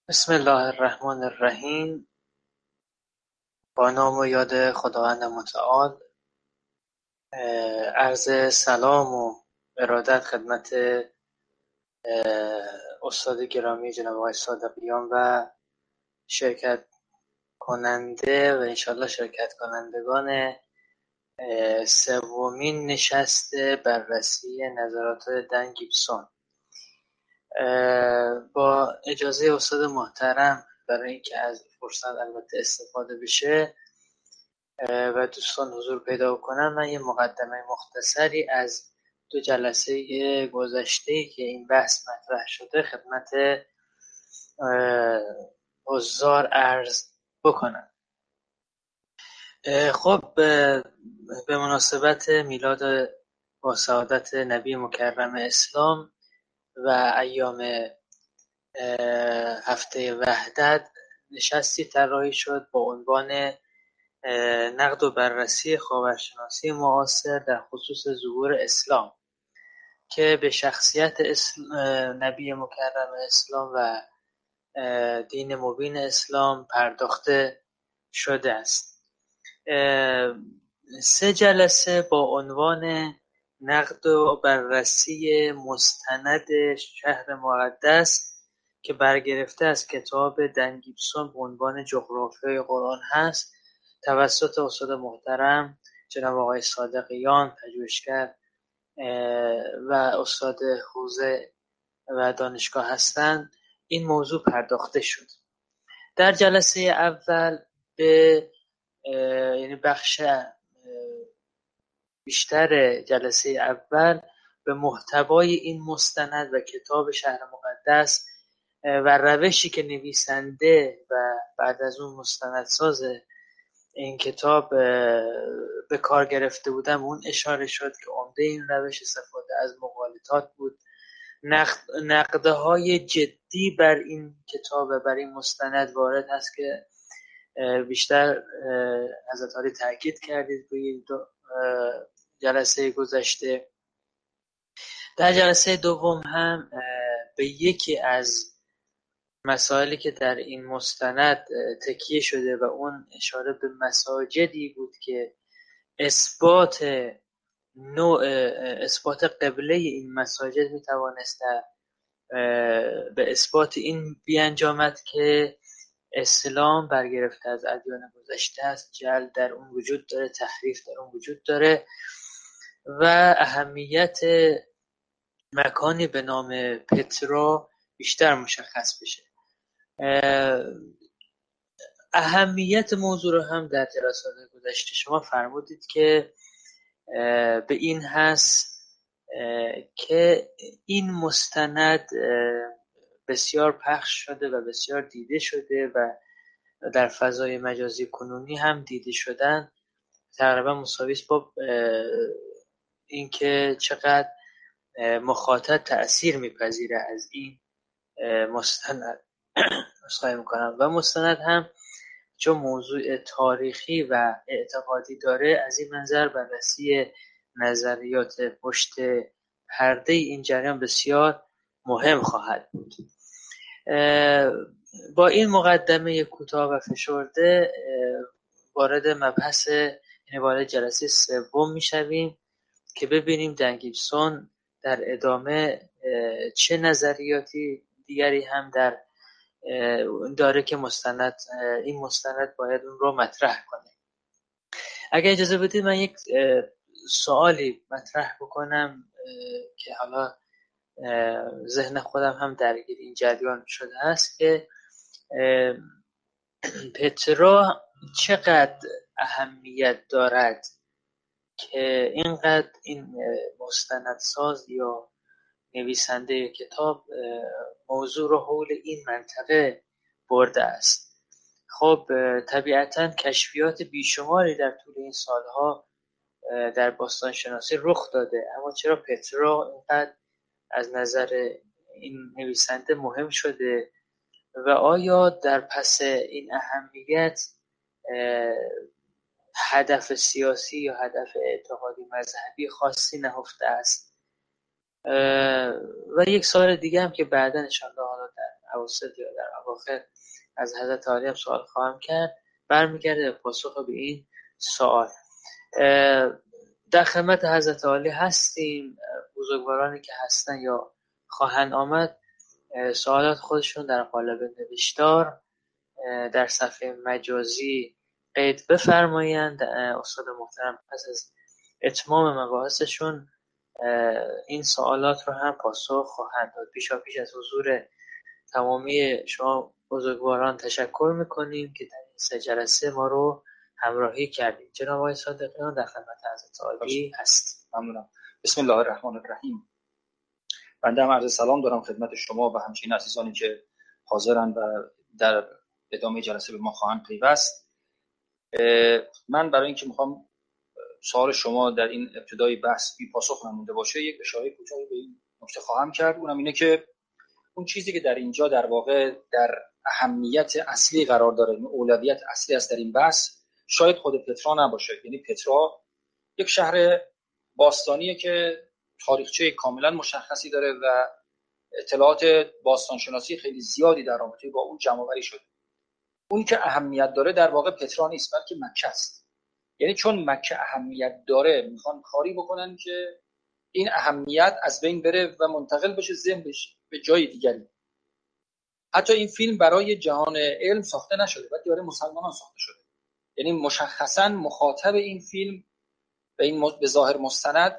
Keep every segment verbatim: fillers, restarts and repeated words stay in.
بسم الله الرحمن الرحیم. با نام و یاد خداوند متعال. عرض سلام و ارادت خدمت استاد گرامی جناب آقای صادقیان و شرکت کننده و انشالله شرکت کنندگان سومین نشست بررسی نظرات دن گیبسون. با اجازه استاد محترم، برای اینکه از فرصت البته استفاده بشه و دوستان حضور پیدا کنن، من یه مقدمه مختصری از دو جلسه گذشته که این بحث مطرح شده خدمت حضار عرض بکنم. خب به مناسبت میلاد با سعادت نبی مکرم اسلام و ایام هفته وحدت نشستی طراحی شد با عنوان نقد و بررسی خاورشناسی معاصر در خصوص ظهور اسلام، که به شخصیت نبی مکرم اسلام و دین مبین اسلام پرداخته شده است. سه جلسه با عنوان نقد و بررسی مستند شهر مقدس که برگرفته از کتاب دن گیبسون به عنوان جغرافیای قرآن هست، توسط استاد محترم جناب آقای صادقیان پژوهشگر و استاد حوزه و دانشگاه هستند، این موضوع پرداخته شد. در جلسه اول به یعنی بخش بیشتر جلسه اول به محتوای این مستند و کتاب شهر مقدس و روشی که نویسنده و بعد از اون مستندساز این کتاب به کار گرفته بودم اون اشاره شد که عمده این روش استفاده از مقالطات بود. نقد، نقدهای جدی بر این کتاب و بر این مستند وارد هست که بیشتر حضرت عالی تاکید کردید روی دو جلسه گذشته. در جلسه دوم هم به یکی از مسائلی که در این مستند تکیه شده و اون اشاره به مساجدی بود که اثبات نوع اثبات قبله این مساجد میتوانست به اثبات این بیانجامد که اسلام برگرفته از ادیان گذشته است، جعل در اون وجود داره، تحریف در اون وجود داره و اهمیت مکانی به نام پترا بیشتر مشخص بشه. اهمیت موضوع رو هم در جلسات گذشته شما فرمودید که به این هست که این مستند بسیار پخش شده و بسیار دیده شده و در فضای مجازی کنونی هم دیده شدن تقریبا مساوی است با اینکه چقدر مخاطب تأثیر میپذیره از این مستند. نسخه میکنم و مستند هم چون موضوع تاریخی و اعتقادی داره، از این منظر بررسی نظریات پشت پرده این جریان بسیار مهم خواهد بود. با این مقدمه کوتاه و فشرده وارد مبحث یعنی وارد جلسه سوم میشویم که ببینیم دن گیبسون در ادامه چه نظریاتی دیگری هم در داره که مستند این مستند باید اون رو مطرح کنه. اگر اجازه بدید من یک سوالی مطرح بکنم که حالا ذهن خودم هم درگیر این جریان شده است که پترا چقدر اهمیت دارد که اینقدر این مستندساز یا نویسنده کتاب موضوع رو حول این منطقه برده است. خب طبیعتاً کشفیات بیشماری در طول این سالها در باستانشناسی رخ داده، اما چرا پترا اینقدر از نظر این نویسنده مهم شده و آیا در پس این اهمیت هدف سیاسی یا هدف اعتقادی مذهبی خاصی نهفته است؟ و یک سوال دیگه هم که بعدا انشاءالله حالا در اواسط یا در اواخر از حضرت عالی هم سوال خواهم کرد، برمیگرده به پاسخ به این سوال. در خدمت حضرت عالی هستیم. بزرگوارانی که هستن یا خواهند آمد سوالات خودشون در قالب نوشتار در صفحه مجازی قید بفرمایند. استاد محترم پس از اتمام مباحثشون این سوالات رو هم پاسخ خواهند داد. پیشا پیش از حضور تمامی شما بزرگواران تشکر میکنیم که در این سه جلسه ما رو همراهی کردیم. جناب آقای صادقیان در خدمت حضرت عالی هست. ممنونم. بسم الله الرحمن الرحیم. بنده هم عرض سلام دارم خدمت شما و همچنین عزیزانی که حاضرن و در ادامه جلسه به ما خواهند پیوست. من برای اینکه میخوام سوال شما در این ابتدای بحث بی پاسخ نمونده باشه، یک اشاره کوتاهی به این نکته خواهم کرد. اونم اینه که اون چیزی که در اینجا در واقع در اهمیت اصلی قرار داره، این اولویت اصلی است در این بحث، شاید خود پترا نباشه. یعنی پترا یک شهر باستانیه که تاریخچه کاملا مشخصی داره و اطلاعات باستانشناسی خیلی زیادی در رابطه با اون جمع‌آوری شده. اونی که اهمیت داره در واقع پترا نیست، بلکه مکه است. یعنی چون مکه اهمیت داره میخوان کاری بکنن که این اهمیت از بین بره و منتقل بشه ذهن به جای دیگری. حتی این فیلم برای جهان علم ساخته نشده، بلکه برای مسلمانان ساخته شده. یعنی مشخصاً مخاطب این فیلم به این به ظاهر مستند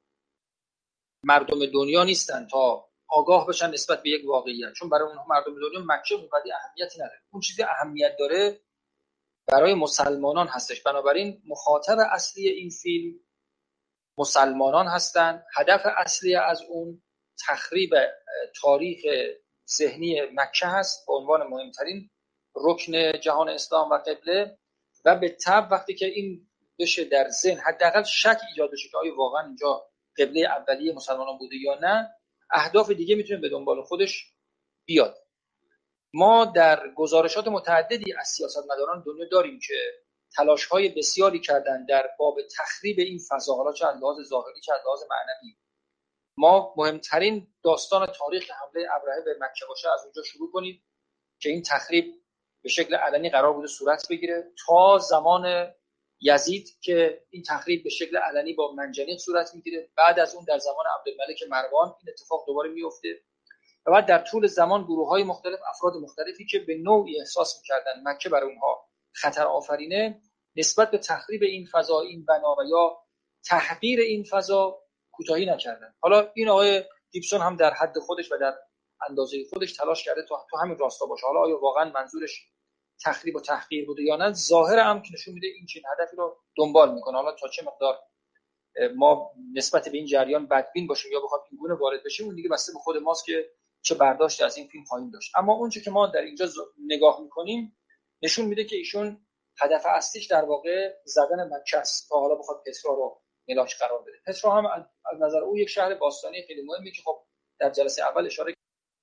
مردم دنیا نیستن تا آگاه بشن نسبت به یک واقعیت، چون برای اونها مردم دنیا مکه اونقدر اهمیتی نداره. اون چیزی اهمیت داره برای مسلمانان هستش. بنابراین مخاطب اصلی این فیلم مسلمانان هستند. هدف اصلی از اون تخریب تاریخ ذهنی مکه هست به عنوان مهمترین رکن جهان اسلام و قبله، و به طبع وقتی که این بشه در ذهن حداقل شک ایجاد بشه که آیا واقعا اینجا قبله اولیه مسلمانان بوده یا نه، اهداف دیگه میتونه به دنبال خودش بیاد. ما در گزارشات متعددی از سیاستمداران دنیا داریم که تلاش‌های بسیاری کردن در باب تخریب این فضا، حالا چه از لحاظ ظاهری چه از لحاظ معنوی. ما مهمترین داستان تاریخ حمله ابرهه به مکه باشه از اونجا شروع کنید که این تخریب به شکل علنی قرار بوده صورت بگیره، تا زمان یزید که این تخریب به شکل علنی با منجنیق صورت میگیره. بعد از اون در زمان عبدالملک مروان این اتفاق دوباره میفته و بعد در طول زمان گروه‌های مختلف، افراد مختلفی که به نوعی احساس می‌کردن مکه برای اونها خطر آفرینه، نسبت به تخریب این فضا، این بنا و یا تحقیر این فضا کوتاهی نکردن. حالا این آقای گیبسون هم در حد خودش و در اندازه خودش تلاش کرده تا تو همین راستا باشه. حالا آیا واقعا منظورش تخریب و تحقیر بوده یا نه، ظاهر هم که نشون میده این چنین هدفی رو دنبال میکنه. حالا تا چه مقدار ما نسبت به این جریان بدبین باشیم یا بخواد این گونه وارد بشیم، اون دیگه بسته به خود ماست که چه برداشتی از این فیلم خواهیم داشت. اما اون چیزی که ما در اینجا نگاه میکنیم نشون میده که ایشون هدف اصلیش در واقع زدن مکه است تا حالا بخواد پترا رو ملاک قرار بده. پترا هم از نظر او یک شهر باستانی خیلی مهمه که خب در جلسه اول اشاره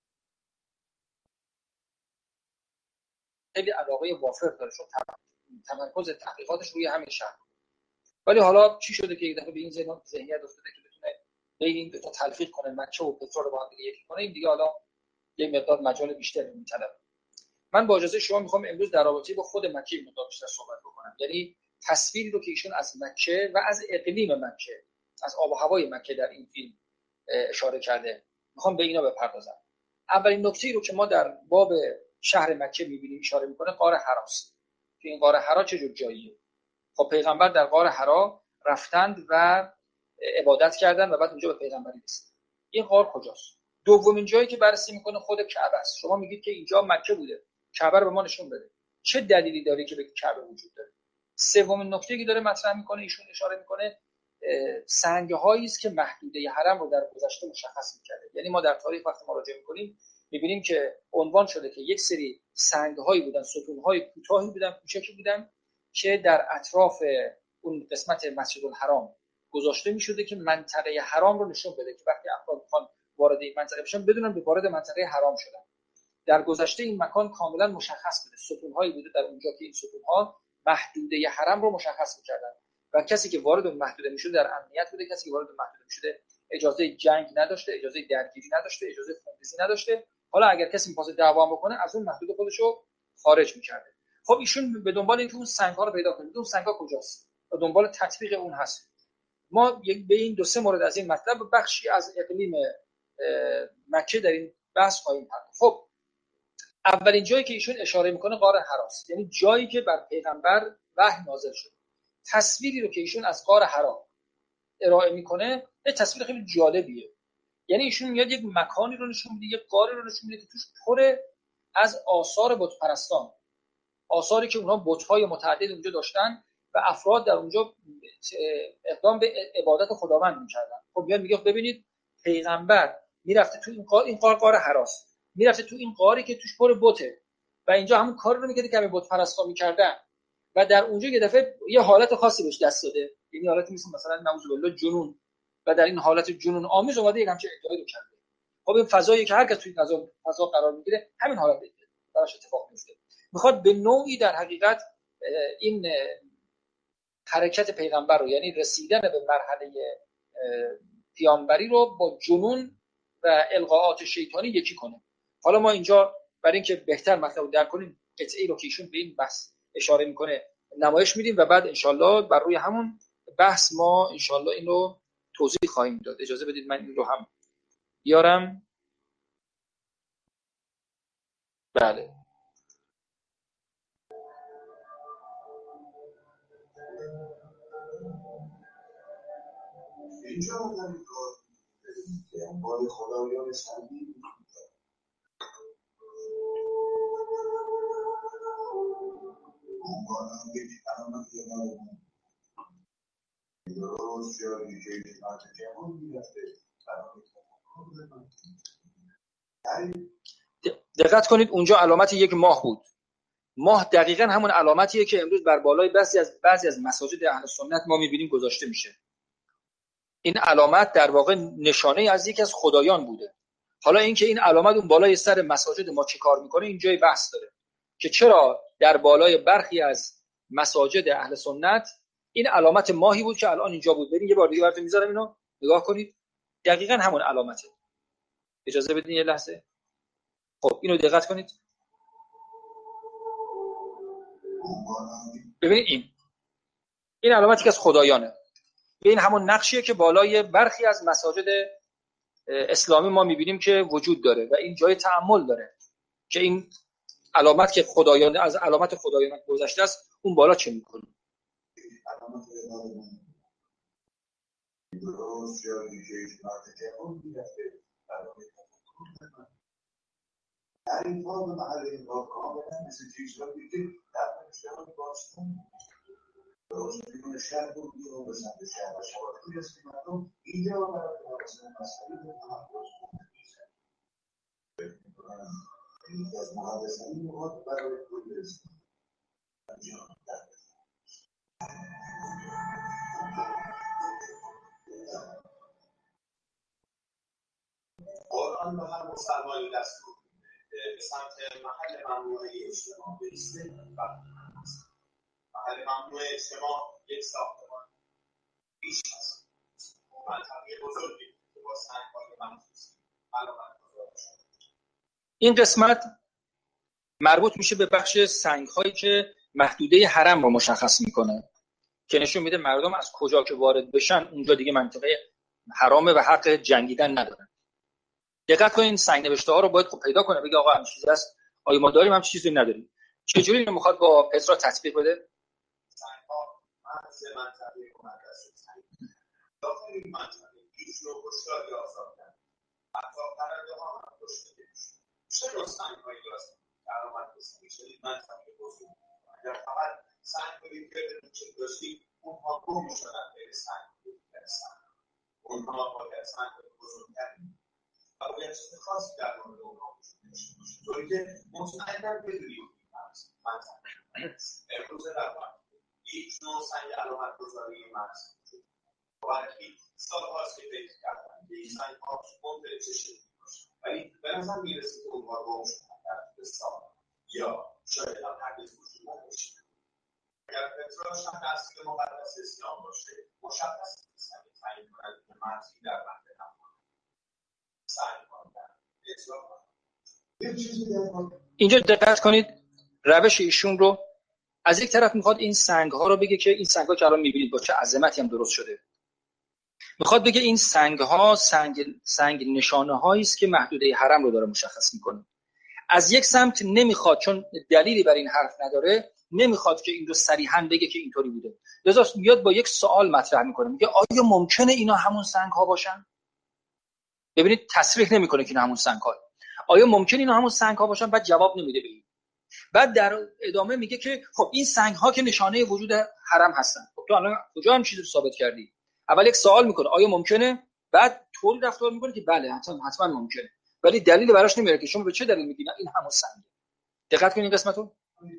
خیلی علاقه وافر داره، چون تمرکز تحقیقاتش روی همین شهر. ولی حالا چی شده که یک دفعه به این ذهنیت افتاده که بتونه بین این دو تا تلفیق کنه، مکه و پترا رو با هم دیگه یکی کنه؟ این دیگه حالا یک مقدار مجال بیشتری می‌طلبه. من با اجازه شما میخوام امروز در رابطه با خود مکه مقدار بیشتر صحبت بکنم. یعنی تصویری رو که ایشون از مکه و از اقلیم مکه، از آب و هوای مکه در این فیلم اشاره کرده، میخوام به اینا بپردازم. اولین نکته‌ای رو که ما در باب شهر مکه می‌بینیم اشاره می‌کنه غار حراست. که این غار حرا چه جور جاییه؟ خب پیغمبر در غار حرا رفتند و عبادت کردند و بعد اونجا به پیغمبری رسیدند. این غار کجاست؟ دومین جایی که بررسی می‌کنه خود کعبه است. شما میگید که اینجا مکه بوده، کعبه رو به ما نشون بده. چه دلیلی داره که بگه کعبه وجود داره؟ سومین نکته‌ای که داره مطرح می‌کنه، ایشون اشاره می‌کنه سنگ‌هایی است که محدوده حرم رو در گذشته مشخص می‌کرده. یعنی ما در تاریخ وقتی مراجعه می‌کنیم می‌بینیم که عنوان شده که یک سری سنگ‌هایی بودن، ستون‌های کوتاهی بودن، کوچکی بودن که در اطراف اون قسمت مسجد الحرام گذاشته می‌شده که منطقه حرام رو نشون بده که وقتی افراد می‌خوان وارد این منطقه بشن بدونن به وارد منطقه حرام شدن. در گذشته این مکان کاملا مشخص بوده، ستون‌هایی بوده در اونجا که این ستون‌ها محدوده حرم رو مشخص می‌کردن و کسی که وارد اون محدوده می‌شد در امنیت بوده، کسی که وارد اون محدوده می‌شد اجازه جنگ نداشته، اجازه درگیری نداشته، اجازه خونریزی نداشته حالا اگر کسی می‌خواد دعوا بکنه از اون محدود خودشو خارج می‌کرده. خب ایشون به دنبال اینکه اون سنگ‌ها رو پیدا کنه، اون سنگ‌ها کجاست؟ به دنبال تطبیق اون هست. ما یک به این دو سه مورد از این مطلب بخشی از اقلیم مکه در این بحث خواهیم پرداخت. خب اولین جایی که ایشون اشاره میکنه غار حراست، یعنی جایی که بر پیغمبر وحی نازل شد. تصویری رو که ایشون از غار حرا ارائه میکنه یه تصویر خیلی جالبیه. یعنی ایشون میاد یک مکانی رو نشون میده، یک غاری رو نشون میده که توش پر از آثار بت پرستان، آثاری که اونها بت‌های متعدد اونجا داشتن و افراد در اونجا اقدام به عبادت خداوند می‌کردن. خب میاد میگه ببینید پیغمبر میرفته تو این غار، این غار غار حراست، میرفته تو این غاری که توش پر بته و اینجا همون کار رو می‌کرده که همین بت پرستا می‌کردن و در اونجا یه دفعه یه حالت خاصی بهش دست داده، یعنی حالتی مثل مثلا نعوذ بالله جنون، و در این حالت جنون آمیز اومده یک همچین ادعایی رو کرده. خب این فضایی که هر کس توی فضا فضا قرار میگیره همین حالت براش اتفاق میفته. میخواد به نوعی در حقیقت این حرکت پیغمبر رو، یعنی رسیدن به مرحله پیامبری رو با جنون و القاءات شیطانی یکی کنه. حالا ما اینجا برای اینکه بهتر مطلب رو درک کنیم قطعی رو که ایشون به این بحث اشاره میکنه نمایش میدیم و بعد انشالله بر روی همون بحث ما انشالله این رو توضیح خواهیم داد. اجازه بدید من این رو هم بیارم. بله اینجا آدم کار که انبار خدایان سنگی اونگاه هم یکی علامت یه نارمون درست یا دیگه مرد جمعون میرفته دقت کنید اونجا علامت یک ماه بود. ماه دقیقاً همون علامتیه که امروز بر بالای بعضی از بعضی از مساجد اهل سنت ما می‌بینیم گذاشته میشه. این علامت در واقع نشانه از یکی از خدایان بوده. حالا اینکه این علامت اون بالای سر مساجد ما چی کار میکنه اینجای بحث داره که چرا در بالای برخی از مساجد اهل سنت این علامت ماهی بود که الان اینجا بود. ببین یه بار دیگه براتون میذارم اینو نگاه کنید، دقیقاً همون علامته. اجازه بدین یه لحظه. خب اینو دقت کنید، ببینید این این علامتی که از خدایانه. این همون نقشیه که بالای برخی از مساجد اسلامی ما میبینیم که وجود داره و این جای تأمل داره که این علامت که خدایان از علامت خدایان گذشته است اون بالا چه میکنه. علامت درست یا دیگه مرتکبون میرفته در این فرم محل این کار کاملا مثل چیزهایی که در شهر باستان درست میکنه شهر بود بیرون به سمت شهر و شهر رسید مردم اینجا برای درست مسئله به تمرکز میکنه. این از محادثه این مواد برای کل رسید قرآن به هر مسلمانی دستور به سمت محل ممنوعه اجتماع بیسته و محل ممنوعه اجتماع یک ساختمان بیش هست منطقه بزرگی که با سنگ‌های مخصوصی علامت گذاری شده. این قسمت مربوط میشه به بخش سنگ‌هایی که محدوده حرم رو مشخص میکنه که نشون میده مردم از کجا که وارد بشن اونجا دیگه منطقه حرامه و حق جنگیدن ندارن. دقت کنین سنگ نوشته ها رو باید خب پیدا کنه بگه آقا همین چیزی هست، آیا ما داریم هم چیزی نداریم. چه جوری اینو میخواد با پترا تطبیق بده؟ سنگ ها مرز منطقه مقدس سنگ داخل این منطقه هیچ نوع کشتاری آزاد حتی پرنده ها هم کشته نمیشه. چرا سنگ هایی هست درآمد رسانی شدید منطقه بزرگ اگر فقط سنگ هایی که چه داشتید اونها گم میشدن به سنگ برسن، اونها باید سنگ بزرگتر و باید چیز خاصی در مورد اونها وجود داشته باشه طوری که مطمئنا بدونیم منطقه امروز در هیچ نوع سنگ علامت گذاری مرز ولی سال هاست که فکر کردن که این سنگ ها ممکنه چه شکلی باشه، ولی به نظر میرسه که اونها گم شدن در طول سال یا شاید هم هرگز وجود نداشته. اگر پترا شهر اصلی مقدس اسلام باشه مشخص نیست که تعیین کنند که مرزی در بند نماند سنگ ماندن اطلاق اینجا دقت کنید روش ایشون رو. از یک طرف میخواد این سنگ ها رو بگه که این سنگ ها که الان میبینید با چه عظمتی هم درست شده، میخواد بگه این سنگ ها سنگ سنگ نشانه هایی است که محدوده حرم رو داره مشخص میکنه. از یک سمت نمیخواد، چون دلیلی بر این حرف نداره، نمیخواد که این رو صریحاً بگه که اینطوری بوده، لذا میاد با یک سوال مطرح میکنه، میگه آیا ممکنه اینا همون سنگ ها باشن؟ ببینید تصریح نمیکنه که اینا همون سنگ ها. آیا ممکنه اینا همون سنگ ها باشن؟ بعد جواب نمیده به این. بعد در ادامه میگه که خب این سنگ ها که نشانه وجود حرم هستن. خب تو الان کجا هم چیزی رو ثابت کردی؟ اول یک سوال میکنه آیا ممکنه، بعد طوری رفتار میکنه که بله حتما حتما ممکنه، ولی دلیلی براش نمیاره که شما به چه دلیل میگین این همون سنگه. دقت کنید این قسمتو.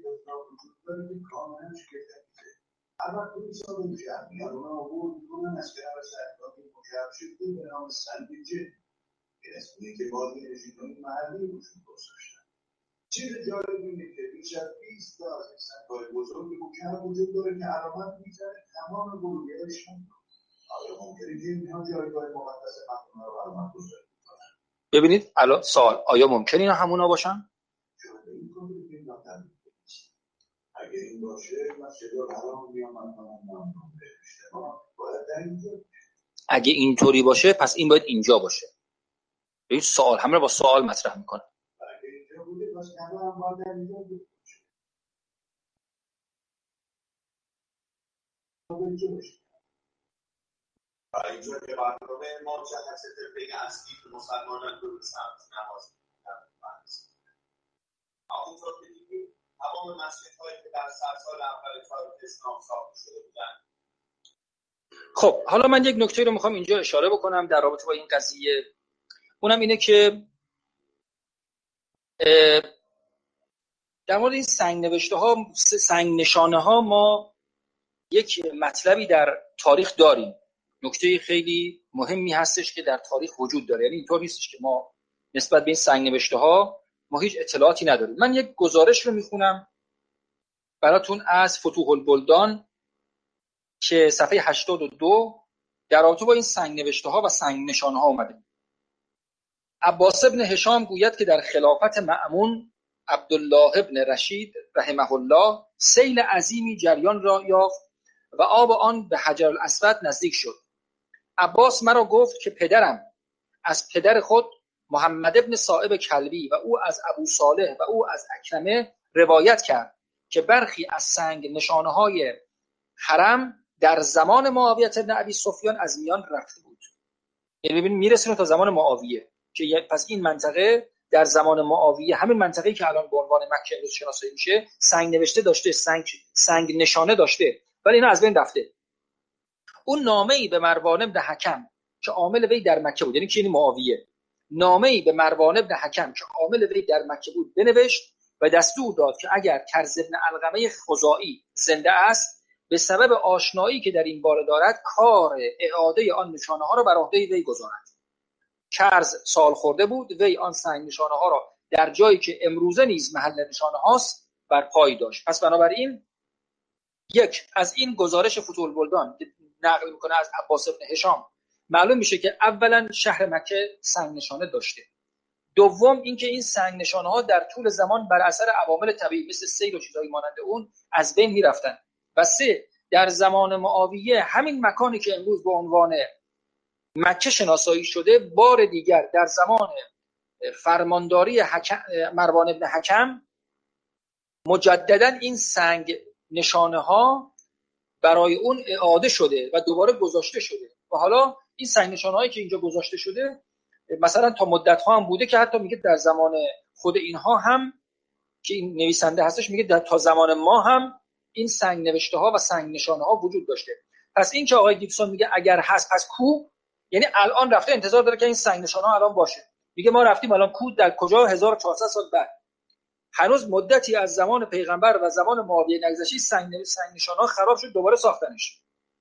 چیز جالب اینه که بیش از بیست تا از این سنگ‌های بزرگ مکرم وجود داره که علامت میزنه تمام بروگرشون. آیا ممکنه که اینها جایگاه مقدس مقدمه رو علامت بزرگ کنن؟ ببینید الان سوال، آیا ممکنه اینا همونا باشن؟ اگه این باشه مسجد الحرام میام من باید در اینجا. اگه اینطوری باشه پس این باید اینجا باشه. این سوال همه رو با سوال مطرح میکنه. اینجا که برنامه ما جهت فرقه اصلی که مسلمانان دو سمت نماز می‌خوانند. همونطور که دیدیم تمام مسجدهایی که در سرسال اول تاریخ اسلام ساخته شده بودند. خب حالا من یک نکته رو میخوام اینجا اشاره بکنم در رابطه با این قضیه. اونم اینه که در مورد این سنگ نوشته ها، سنگ نشانه ها، ما یک مطلبی در تاریخ داریم. نکته خیلی مهمی هستش که در تاریخ وجود داره. یعنی اینطور نیستش که ما نسبت به این سنگ نوشته ها ما هیچ اطلاعاتی نداریم. من یک گزارش رو میخونم براتون از فتوح البلدان که صفحه هشتاد و دو در رابطه با این سنگ نوشته ها و سنگ نشانه ها اومده. عباس ابن هشام گوید که در خلافت مأمون عبدالله ابن رشید رحمه الله سیل عظیمی جریان را یافت و آب آن به حجر الاسود نزدیک شد. عباس مرا گفت که پدرم از پدر خود محمد ابن صائب کلبی و او از ابو صالح و او از اکرمه روایت کرد که برخی از سنگ نشانه های حرم در زمان معاویه بن ابی سفیان از میان رفته بود. یعنی ببین میرسونه تا زمان معاویه، که پس این منطقه در زمان معاویه، همین منطقه‌ای که الان به عنوان مکه امروز شناسایی میشه، سنگ نوشته داشته، سنگ سنگ نشانه داشته، ولی اینا از بین رفته. اون نامه‌ای به مروان بن حکم که عامل وی در مکه بود، یعنی کی؟ معاویه. نامه‌ای به مروان بن حکم که عامل وی در مکه بود بنوشت و دستور داد که اگر کرز بن علقمه خزاعی زنده است، به سبب آشنایی که در این باره دارد کار اعاده آن نشانه ها را بر عهده وی گذارد. کرز سال خورده بود، وی آن سنگ نشانه ها را در جایی که امروزه نیز محل نشانه هاست بر پای داشت. پس بنابراین یک از این گزارش فتوح البلدان که نقل میکنه از عباس بن هشام معلوم میشه که اولا شهر مکه سنگ نشانه داشته. دوم اینکه این سنگ نشانه ها در طول زمان بر اثر عوامل طبیعی مثل سیل و چیزایی مانند اون از بین میرفتن. و سه، در زمان معاویه همین مکانی که امروز به عنوان مکه شناسایی شده، بار دیگر در زمان فرمانداری حکم مروان بن حکم مجددا این سنگ نشانه ها برای اون اعاده شده و دوباره گذاشته شده. و حالا این سنگ نشانه هایی که اینجا گذاشته شده مثلا تا مدت ها هم بوده که حتی میگه در زمان خود اینها هم که این نویسنده هستش میگه در تا زمان ما هم این سنگ نوشته ها و سنگ نشانه ها وجود داشته. پس این که آقای گیبسون میگه اگر هست پس کو، یعنی الان رفته انتظار داره که این سنگ نشانه ها الان باشه. میگه ما رفتیم الان کو در کجا؟ هزار و چهارصد سال بعد. هنوز مدتی از زمان پیغمبر و زمان معاویه نگذشته، سنگ سنگ نشانه ها خراب شد، دوباره ساختنش.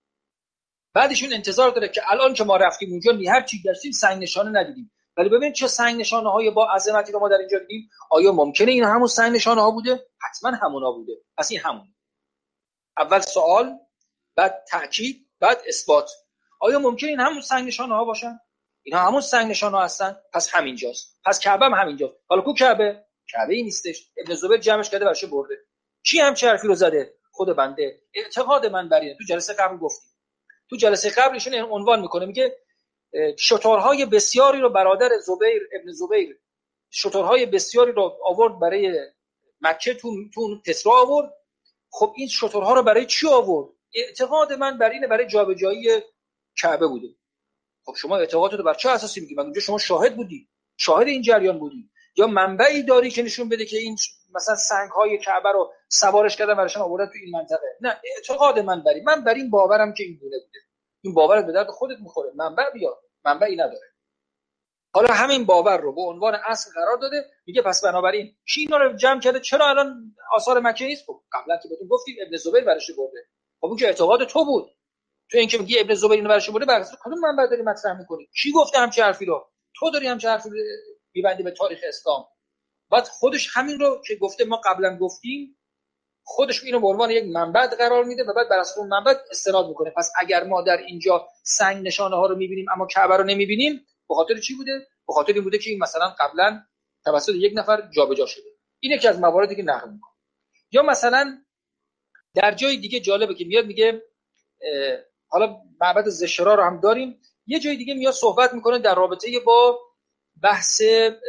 بعدشون انتظار داره که الان که ما رفتیم اونجا نی هر چی گشتیم سنگ نشانه ندیدیم. ولی ببین چه سنگ نشانه های با عظمتی رو ما در اینجا دیدیم. آیا ممکنه این همون سنگ نشانه ها بوده؟ حتما همونا بوده. پس این همون. اول سوال، بعد تأکید، بعد اثبات. آیا ممکنه این همون سنگ نشانه ها باشن؟ اینا همون سنگ نشان ها هستن. پس همینجاست، پس کعبه هم همینجاست. حالا کو کعبه؟ کعبه ای نیستش. ابن زبیر جمعش کرده برش برده. کی همچه حرفی رو زده؟ خود بنده. اعتقاد من بر اینه. تو جلسه قبل گفتیم، تو جلسه قبلشون عنوان میکنه، میگه شترهای بسیاری رو برادر زبیر ابن زبیر شترهای بسیاری رو آورد برای مکه، تو تو پترا آورد. خب این شترها رو برای چی آورد؟ اعتقاد من بر اینه برای جابجایی کعبه بوده. خب شما اعتقادتو رو بر چه اساسی میگی؟ مگه اونجا شما شاهد بودی؟ شاهد این جریان بودی؟ یا منبعی داری که نشون بده که این مثلا سنگ‌های کعبه رو سوارش کردن براشون آوردن تو این منطقه؟ نه، اعتقاد من بری من بر این باورم که این گونه بوده. این باورت به درد خودت میخوره، منبع بیار. منبعی نداره. حالا همین باور رو به عنوان اصل قرار داده، میگه پس بنابراین کی اینا رو جمع کرده؟ چرا الان آثار مکه نیست؟ خب قبلا که بهتون گفتیم ابن زبیر برش برده. خب اون که اعتقاد تو بود. تو اینکه میگی ابن زبیر اینو برش برده، بر اساس کدوم منبع داری مطرح میکنی؟ کی گفته همچین حرفی رو؟ تو داری همچین حرفی رو میبندی به تاریخ اسلام. بعد خودش همین رو که گفته ما قبلا گفتیم، خودش اینو به عنوان یک منبع قرار میده و بعد بر اساس اون منبع استناد میکنه. پس اگر ما در اینجا سنگ نشانه ها رو میبینیم اما کعبه رو نمیبینیم، به خاطر چی بوده؟ به خاطر این بوده که این مثلا قبلا توسط یک نفر جابجا شده. این یکی از مواردی که نقل میکنه. یا مثلا در جای دیگه جالبه که میاد میگه حالا معبد زشرا رو هم داریم، یه جای دیگه میاد صحبت میکنه در رابطه با بحث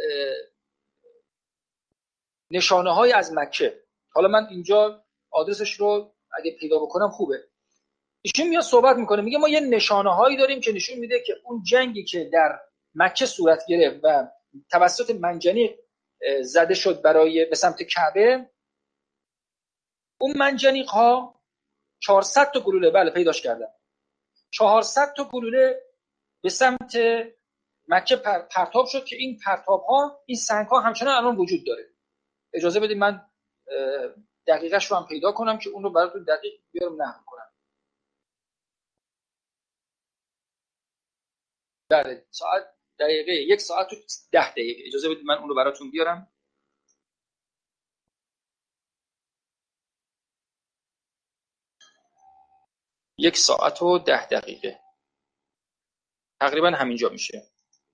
نشانه های از مکه. حالا من اینجا آدرسش رو اگه پیدا بکنم خوبه. ایشون میاد صحبت میکنه، میگه ما یه نشانه هایی داریم که نشون میده که اون جنگی که در مکه صورت گرفت و توسط منجنیق زده شد برای به سمت کعبه، اون منجنیق ها چهارصد تا گلوله، بله پیداش کردن، چهارصد تا گلوله به سمت مکه پرتاب شد که این پرتاب ها، این سنگ ها همچنان الان وجود داره. اجازه بدید من دقیقش رو هم پیدا کنم که اون رو براتون دقیق بیارم نقل کنم. بله ساعت دقیقه یک ساعت و ده دقیقه. اجازه بدید من اون رو براتون بیارم. یک ساعت و ده دقیقه تقریبا همینجا میشه.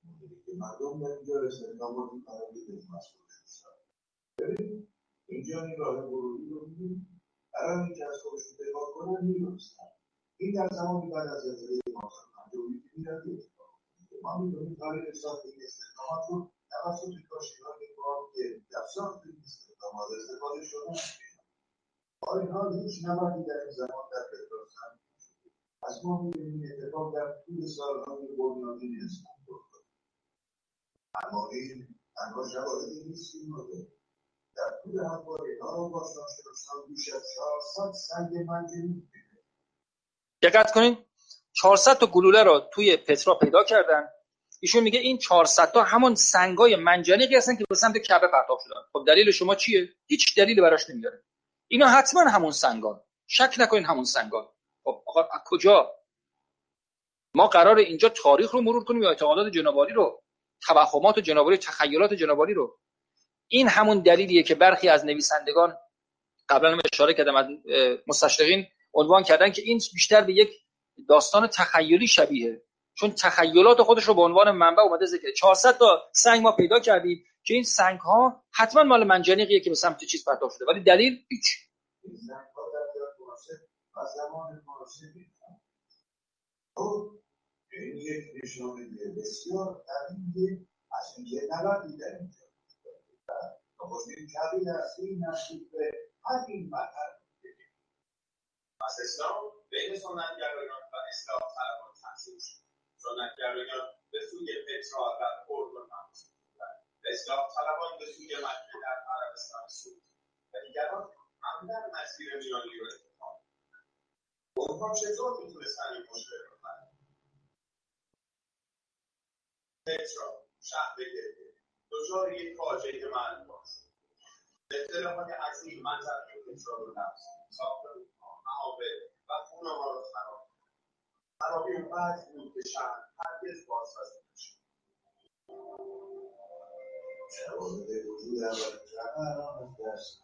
اینجا نگاه ورودی رو می‌بینیم، برای اینکه از خودشون دفاع کنن می‌دونستن. این در زمانی بعد از زلزله پانصد و پنجاه و یک میلادی اتفاق افتاد. ما می‌دونیم تاریخ ساخت این استحکامات رو توسط کاشی‌های کار که در ساخت این استحکامات استفاده شدن می‌بینیم. با این حال هیچ نمادی در این زمان در پتروسان از ما می‌بینیم اتفاق در طول سال‌های بنیادین اسلام افتاد. اما این تنها شواهدی نیست این مورد. در طول همواره باستانشناسان بیش از چهارصد سنگ منجنیق دیده. دقت کنین چهارصد تا گلوله رو توی پترا پیدا کردن. ایشون میگه این چهارصد تا همون سنگای منجنیقی هستن که به سمت کعبه پرتاب شدن. خب دلیل شما چیه؟ هیچ دلیلی براش نمیاره. اینا حتما همون سنگان، شک نکنین همون سنگان. خب آقا از کجا؟ ما قرار اینجا تاریخ رو مرور کنیم یا اعتقادات جنابعالی رو، توهمات جنابعالی، تخیلات جنابعالی رو؟ این همون دلیلیه که برخی از نویسندگان قبلا هم اشاره کردم از مستشرقین عنوان کردن که این بیشتر به یک داستان تخیلی شبیه، چون تخیلات خودش رو به عنوان منبع اومده ذکر. چهارصد تا سنگ ما پیدا کردیم که این سنگ ها حتما مال منجنیقیه که به سمت چیز پرتاب شده، ولی دلیل هیچ. این سنگ ها در جای مناسب و زمان مناسبی هستند. خب این یک نشانه بسیار قویه از اینکه نبردی در اینجا نخستین کبیر اصلی نزدیک به همین مطلب پس اسلام بین سنتگرایان و اصلاح طلبان تقسیم شد. سنتگرایان به سوی پترا و اردن حمل کردند. اصلاح طلبان به سوی مکه در عربستان سعودی و دیگران عمداً مسیر میانی رو انتخاب کردند. اونها چطور میتونستن این مشکل رو حل کنند؟ پترا شهر گریه دچار یک فاجعه مرگبار شد. اختلافات عظیم منطقه پترا رو لمس ساختار معابد و خونه‌ها رو خراب کرد. خرابی اونقدر بود که شهر هرگز بازسازی نشد. شواهد وجود اولین کعبه الان از دست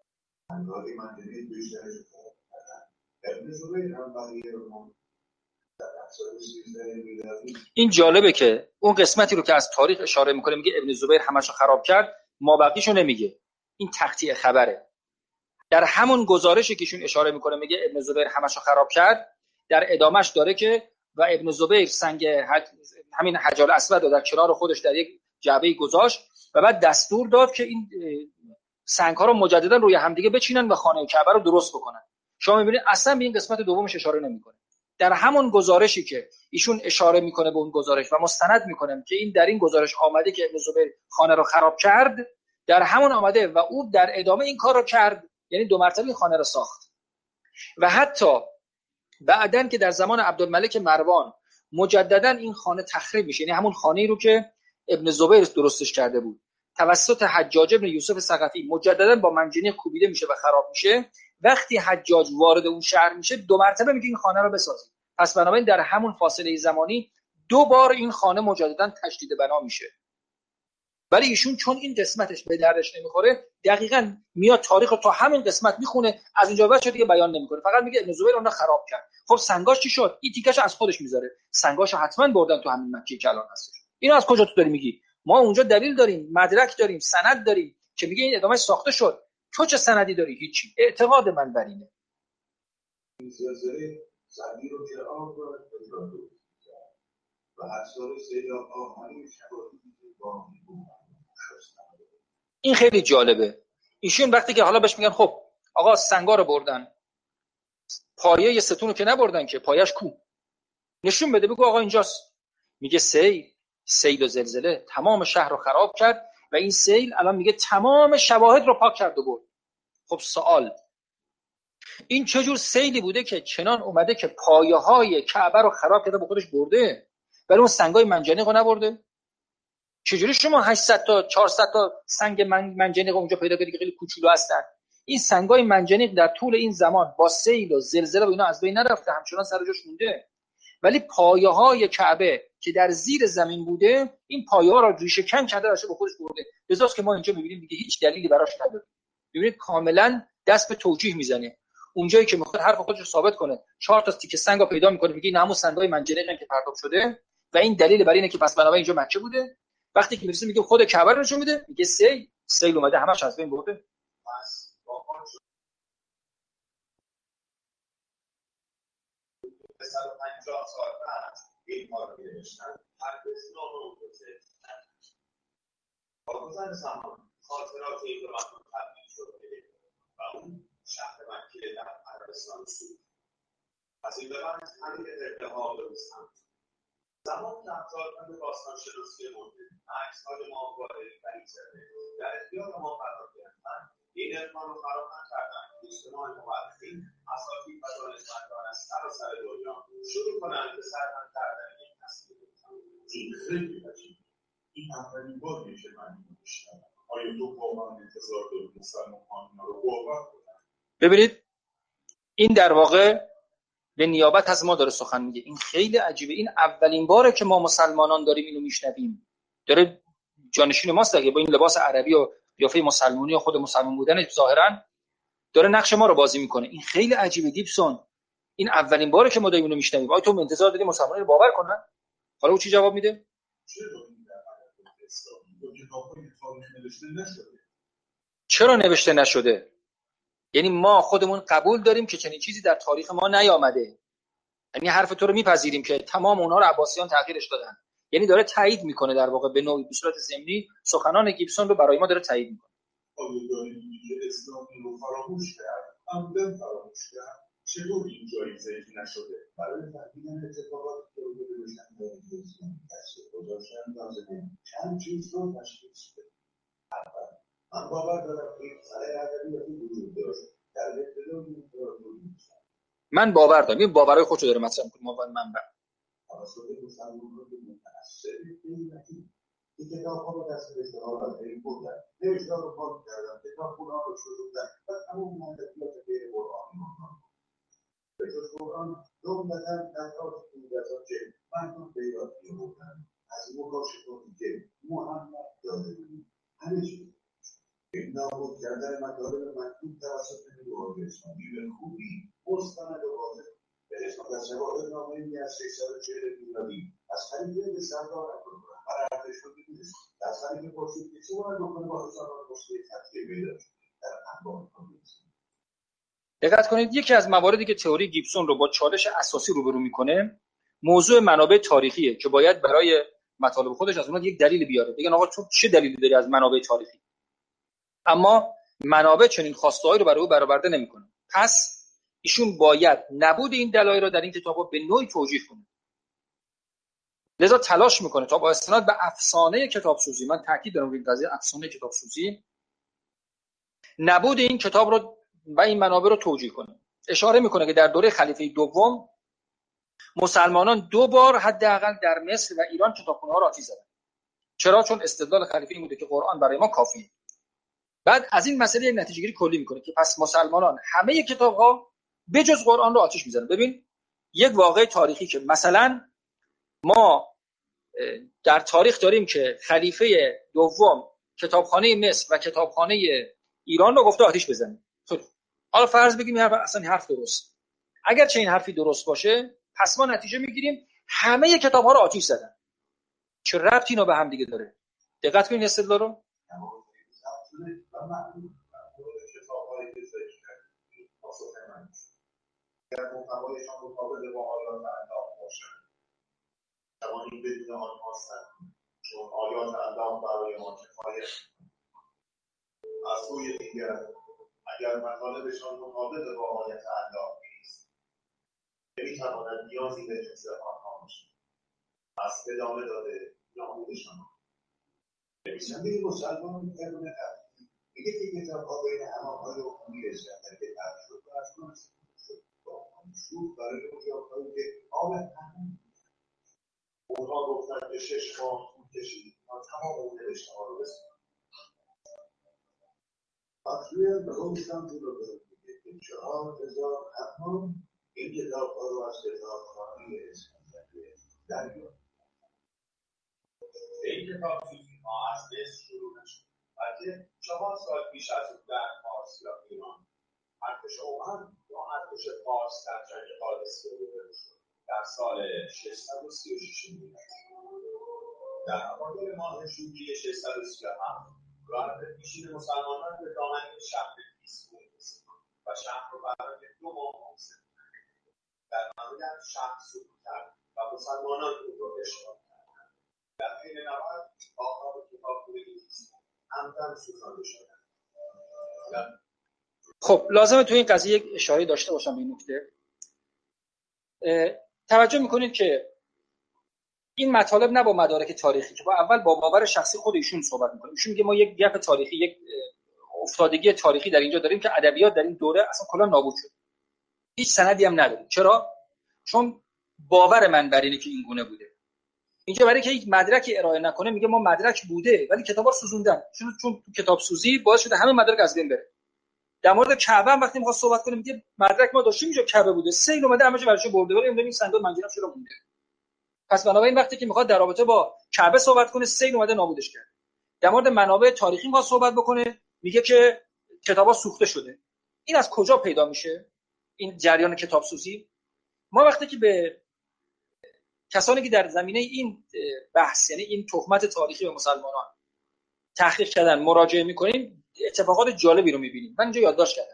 انگاری منجنیق بیشترش کار کردن. ابن زبیر هم بقیه رو این جالبه که اون قسمتی رو که از تاریخ اشاره میکنه میگه ابن زبیر همشو خراب کرد، مابقیشو نمیگه. این تقطیع خبره. در همون گزارشی که ایشون اشاره میکنه میگه ابن زبیر همشو خراب کرد، در ادامهش داره که و ابن زبیر سنگ حج... همین حجر اسود رو در کنار خودش در یک جعبه گذاشت و بعد دستور داد که این سنگ ها رو مجددا روی همدیگه بچینن و خانه کعبه رو درست بکنن. شما میبینید اصلا به این قسمت دومش اشاره نمیکنه. در همون گزارشی که ایشون اشاره میکنه به اون گزارش و مستند میکنه که این در این گزارش آمده که ابن زبیر خانه رو خراب کرد، در همون آمده و او در ادامه این کار رو کرد، یعنی دو مرتبه این خانه رو ساخت. و حتی بعدن که در زمان عبدالملک مروان مجددا این خانه تخریب میشه، یعنی همون خانه‌ای رو که ابن زبیر درستش کرده بود توسط حجاج ابن یوسف ثقفی مجددا با منجنیق کوبیده میشه و خراب میشه. وقتی حجاج وارد اون شهر میشه دو مرتبه میگه این خانه رو بسازید. پس بنابراین در همون فاصله زمانی دو بار این خانه مجددا تجدید بنا میشه. ولی ایشون چون این قسمتش به دردش نمیخوره دقیقاً میاد تاریخ رو تا همین قسمت میخونه، از اینجا بعد دیگه بیان نمیکنه، فقط میگه ابن زبیر اون رو خراب کرد. خب سنگاش چی شد؟ این تیکش از خودش میذاره، سنگاشو حتما بردن تو همین مکه که الان هستش. اینو از کجا تو داری میگی؟ ما اونجا دلیل داریم، مدرک داریم، سند داریم که میگه این ادامه ساخته شد. تو چه سندی داری؟ هیچی. اعتقاد من بر اینه. این سلسله سندی رو که آن رو اجرا و اثار سید آهانی شباهی با این خیلی جالبه. ایشون وقتی که حالا بهش میگن خب آقا سنگا رو بردن، پایه ی ستون رو که نبردن که، پایش کو؟ نشون بده، بگو آقا اینجاست. میگه سیل سیل و زلزله تمام شهر رو خراب کرد و این سیل الان میگه تمام شواهد رو پاک کرد و برد. خب سوال، این چه جور سیلی بوده که چنان اومده که پایه های کعبه رو خراب کرده به خودش برده ولی اون سنگای منجنیق رو نبرده؟ چجوری شما هشتصد تا چهارصد تا سنگ منجنیق اونجا پیدا کردید که خیلی کوچولو هستن؟ این سنگای منجنیق در طول این زمان با سیل و زلزله و اینا از بین نرفته، همچنان سر جاش مونده. ولی پایه‌های کعبه که در زیر زمین بوده، این پایه‌ها را ریشه کن کرده باشه به خودش برده. لذاست که ما اینجا می‌بینیم دیگه هیچ دلیلی براش نداره. می‌بینید کاملا دست به توجیه میزنه. اونجایی که میخواد حرف خودش رو ثابت کنه، چهار تا تیکه سنگو پیدا می‌کنه، میگه این همون سنگای منجنیقن که پرتاب شده و این دلیل برای اینه که پس بنابراین اینجا مکه بوده. وقتی که میرسه میگه خود کعبه رو نشون میده، میگه سیل سیل اومده همش از بین برده. پس واقعا صد و پنجاه سال بعد این ما رو نوشتن هر اسلام رو گذاشتن با گذر زمان خاطرات این رو مطمئن تبدیل شده و اون شهر مکه در عربستان سود از این به بعد همین اتحاد رو سمت زمان که افزارمند باستان شناسی مورد عکس‌های ماهواره در اینترنت در اختیار ما قرار گرفتن، این ارمان رو فرام نکردن اجتماع مورخین اساتید و دانشمندان از سراسر دنیا شروع کنند به سرهم کردن این تصویر. این خیلی عجیبه. این اولین باری که من اینو میشنوم. آیا تو واقعا انتظار داری مسلمان‌ها اینا رو باور کنن؟ ببینید این در واقع به نیابت از ما داره سخن میگه. این خیلی عجیبه. این اولین باره که ما مسلمانان داریم اینو میشنویم. داره جانشین ماست دیگه، با این لباس عربی و قیافه مسلمانی و خود مسلمان بودنش ظاهرا داره نقش ما رو بازی میکنه. این خیلی عجیبه گیبسون. این اولین باره که ما داریم اینو میشنویم. آیا تو انتظار داری مسلمانان رو باور کنن؟ حالا او چی جواب میده؟ چرا این در ادبیات اسلامی یا کتاب‌های تاریخ نوشته نشده؟ چرا نوشته نشده؟ یعنی ما خودمون قبول داریم که چنین چیزی در تاریخ ما نیامده. یعنی حرف تو رو میپذیریم که تمام اونها رو عباسیان تغییرش دادن. یعنی داره تایید میکنه در واقع به نوعی به صورت ضمنی سخنان گیبسون رو برای ما داره تایید میکنه. آیا داری میگی که اسلامی رو فراموش کرد؟ عمدن فراموش کرد؟ چطور این جایزه ای نشده؟ برای تحلیل اتفاقاتی که رو بروشن دارید اسلامی دست گذاشتن لازمه چند چیز رو تشخیص شده. اول، من باور دارم که این سر ادبیاتی وجود داشت در ابتدای امپراتوری میشن. من باور دارم. این باورهای خودشو داره مطرح میکنه. ما منبع توسط مسلمانان متأثر قیمتی این کتاب ها رو دست به اشتهارات این بودن نوشته رو پاک کردن کتاب خونه رو شروع و تمام مدتیات غیر قرآنی ماندن به جز قرآن جملتاً نظرات دیگران که مردم پیدا می‌بردن از مکاشفاتی که محمد داده بود همه چیز این نابود کردن مطالب مکتوب توسط نیروهای اسلامی به خوبی مستند و واضح به نسبت از شواهد نامه‌ای از نویسنده ها نکنه برای ارتش رو بگیرید در سالی که پرسید که چه باید بکنه با حسان ها مشکل تطکیه بیدار در انبار کنید. دقت کنید یکی از مواردی که تئوری گیبسون رو با چالش اساسی روبرو میکنه موضوع منابع تاریخیه که باید برای مطالب خودش از اونها یک دلیل بیاره. بگن آقا تو چه دلیلی داری از منابع تاریخی؟ اما منابع چنین خواسته‌ای رو برای او برآورده نمیکنه. پس ایشون باید نبود این دلایل رو در این کتابا به نوعی توجیه کنه. لذا تلاش میکنه تا با استناد به افسانه کتابسوزی، من تاکید دارم روی این قضیه، افسانه کتابسوزی، نبود این کتاب رو و این منابع رو توجیه کنه. اشاره میکنه که در دوره خلیفه دوم مسلمانان دو بار حداقل در مصر و ایران کتابخونه‌ها را آتش زدند. چرا؟ چون استدلال خلیفه این بوده که قرآن برای ما کافیه. بعد از این مسئله یک نتیجه گیری کلی میکنه که پس مسلمانان همه کتاب‌ها بجز قرآن رو آتش میزنن. ببین یک واقعه تاریخی که مثلا ما در تاریخ داریم که خلیفه دوم کتابخانه مصر و کتابخانه ایران رو گفته آتش بزنید. خب حالا فرض بگیم این حرف اصلا حرف درست. اگر چه این حرفی درست باشه پس ما نتیجه میگیریم همه کتاب‌ها رو آتش زدن. چه ربطی اینو به هم دیگه داره؟ دقت کنید استدلال رو. در محتوایشان مطابق با آیات الله باشد توانیم بدون آنها هستند چون آیات الله برای ما کفایت از سوی دیگر اگر مطالبشان مطابق با آیات الله نیست نمیتواند نیازی به جنس آنها باشد. پس ادامه داده نامودشان نویسنده مسلمان می‌تواند میگه که کتاب‌ها بین همان‌های عمومی اسلام که تعریف شد و از اون شروع برای اونجاهایی که آب همون اونها گفتن به شش ماه طول کشید تا تمام اون نوشته ها رو بسید تقریبا به اون سمتی رو داریم که چهار هزار اما این کتاب ها رو از کتابخانه اسکندریه دریافت. این کتاب سوزی ها از مصر شروع نشد بلکه چهار سال پیش از اون در فارس یا ایران ارتش اومد یا ارتش فارس در جنگ قادسیه روبرو شد در سال ششصد و سی و شش میلادی. در اوایل ماه ژوئیه ششصد و سی و هفت راه پیشین مسلمانان به دامنه شهر تیسفون رسید و شهر رو برای دو ماه محاصره کرد. در نهایت شهر سقوط کرد و مسلمانان او را اشغال کردند. در حین نبرد آفتاب کتابخانه تیسفون همدم سوزانده شدند. خب لازمه تو این قضیه یک اشاره داشته باشم به این نکته. توجه میکنید که این مطالب نه با مدارک تاریخی که با اول با باور شخصی خود ایشون صحبت میکنه. ایشون میگه ما یک گپ تاریخی، یک افتادگی تاریخی در اینجا داریم که ادبیات در این دوره اصلا کلا نابود شد. هیچ سندی هم نداریم. چرا؟ چون باور من بر اینه که این گونه بوده. اینجا برای که یک مدرکی ارائه نکنه میگه ما مدرک بوده ولی کتابا سوزوندن. چون چون تو کتاب سوزی باعث شده همه مدارک از بین بره. در مورد کعبه هم وقتی میخواد صحبت کنه میگه مدرک ما داشتیم اینجا کعبه بوده، سیل اومده همه‌جا برش برده ولی این صندوق منجنیق شده مونده. پس بنابراین وقتی که میخواد در رابطه با کعبه صحبت کنه سیل اومده نابودش کرد. در مورد منابع تاریخی میخواد صحبت بکنه میگه که کتابا سوخته شده. این از کجا پیدا میشه این جریان کتاب سوزی؟ ما وقتی که به کسانی که در زمینه این بحث یعنی این تهمت تاریخی به مسلمانان تحقیق کردن مراجعه میکنیم اتفاقات جالبی رو میبینیم. من اینجا یادداشت کردم.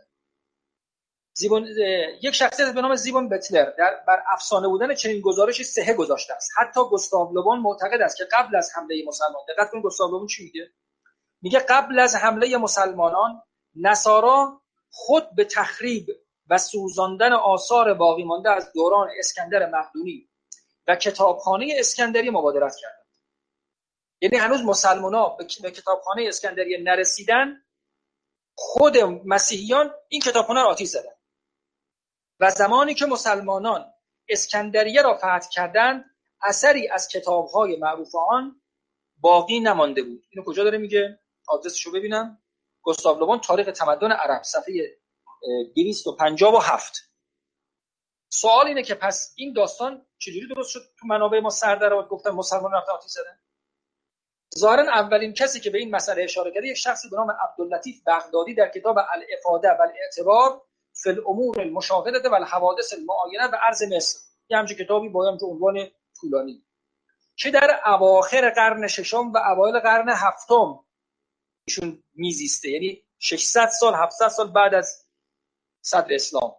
زیبون یک شخصیت به نام زیبون بتلر در بر افسانه بودن چنین گزارشی صحه گذاشته است. حتی گوستاو لوبون معتقد است که قبل از حمله مسلمان، دقت کنید گوستاو لوبون چی میگه؟ میگه قبل از حمله مسلمانان نصارا خود به تخریب و سوزاندن آثار باقی مانده از دوران اسکندر مقدونی و کتابخانه اسکندریه مبادرت کردند. یعنی هنوز مسلمان‌ها به کتابخانه اسکندریه نرسیدن، خود مسیحیان این کتابخانه را آتش زدند. و زمانی که مسلمانان اسکندریه را فتح کردند اثری از کتاب‌های معروف آن باقی نمانده بود. اینو کجا داره میگه؟ آدرسشو ببینم. گوستاو لوبون تاریخ تمدن عرب صفحه دویست و پنجاه و هفت. سوال اینه که پس این داستان چجوری درست شد؟ تو منابع ما سر در آورد گفتن مسلمانان رفتن آتش زدن. ظاهرا اولین کسی که به این مسئله اشاره کرده یک شخصی به نام عبداللطیف بغدادی در کتاب الافاده و الاعتبار فی الامور المشاهده و الحوادث المعاینه و ارض مصر، یه همچین کتابی با همچین عنوان طولانی. که در اواخر قرن ششم و اوایل قرن هفتم ایشون میزیسته، یعنی ششصد سال هفتصد سال بعد از صدر اسلام.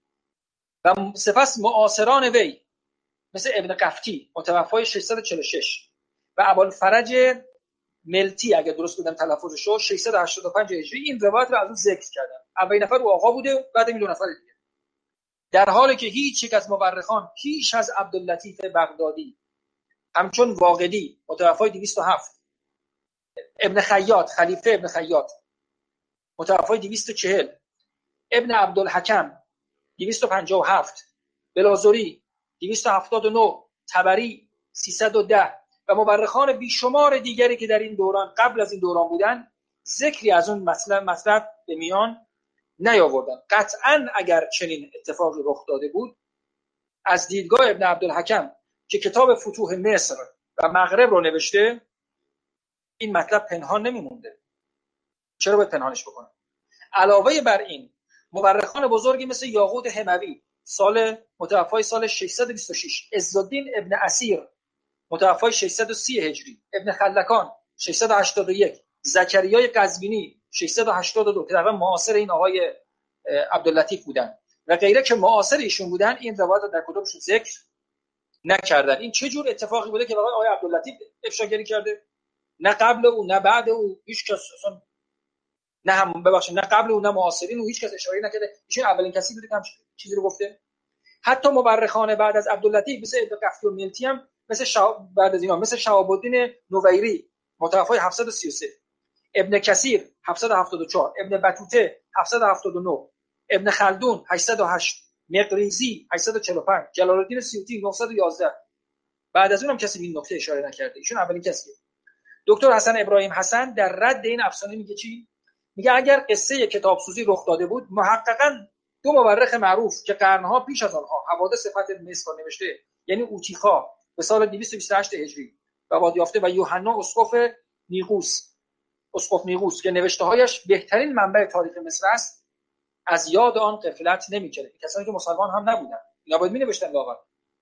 و سپس معاصران وی مثل ابن قفطی متوفای ششصد و چهل و شش و ابوالفرج ملتی اگه درست بودم تلفظش شد ششصد و هشتاد و پنج هجری این روایت رو از اون ذکر کردن. اولین نفر او آقا بوده، بعد این دو نفر دیگه، در حالی که هیچ یک از مورخان پیش از عبداللطیف بغدادی همچون واقدی متوفای دویست و هفت، ابن خیاط خلیفه ابن خیاط متوفای دویست و چهل، ابن عبدالحکم دویست و پنجاه و هفت، بلازوری دویست و هفتاد و نه، طبری سیصد و ده و مورخان بیشمار دیگری که در این دوران قبل از این دوران بودن ذکری از اون مطلب مطلب به میان نیاوردن. قطعاً اگر چنین اتفاقی رخ داده بود از دیدگاه ابن عبدالحکم که کتاب فتوح مصر و مغرب رو نوشته این مطلب پنهان نمیمونده. چرا باید پنهانش بکنه؟ علاوه بر این مورخان بزرگی مثل یاقوت حموی سال متوفای سال ششصد و بیست و شش، عزالدین ابن اسیر متوفای ششصد و سی هجری، ابن خلکان ششصد و هشتاد و یک، زکریای قزوینی ششصد و هشتاد و دو که در واقع معاصر این آقای عبداللطیف بودن و غیره که معاصر ایشون بودن این روایت رو در کتبشون ذکر نکردن. این چه جور اتفاقی بوده که واقعا آقای عبداللطیف افشاگری کرده؟ نه قبل او نه بعد او هیچ کس اصلا، نه هم ببخشید نه قبل او نه معاصرین او هیچ کس اشاره نکرده. ایشون اولین کسی بوده که چیزی رو گفته. حتی مورخان بعد از عبداللطیف مثل ابن قفطی و ملتی هم مثل شعب بعد از اینا مثل شهاب الدین نویری متوفای هفتصد و سی و سه، ابن کثیر هفتصد و هفتاد و چهار، ابن بطوطه هفتصد و هفتاد و نه، ابن خلدون هشتصد و هشت، مقریزی هشتصد و چهل و پنج، جلال الدین سیوطی نهصد و یازده. بعد از اونم کسی به این نکته اشاره نکرده. ایشون اولین کسیه. دکتر حسن ابراهیم حسن در رد این افسانه میگه چی؟ میگه اگر قصه کتاب سوزی رخ داده بود محققاً دو مورخ معروف که قرنها پیش از آنها حوادث فتح مصر نوشته، یعنی اوتیخا به سال دویست و بیست و هشت هجری وفات یافته و یوحنا اسقف نیقوس اسقف نیقوس که نوشته‌هایش بهترین منبع تاریخ مصر است، از یاد آن غفلت نمی‌کرد. کسانی که مسلمان هم نبودن اینا باید می‌نوشتن واقعا.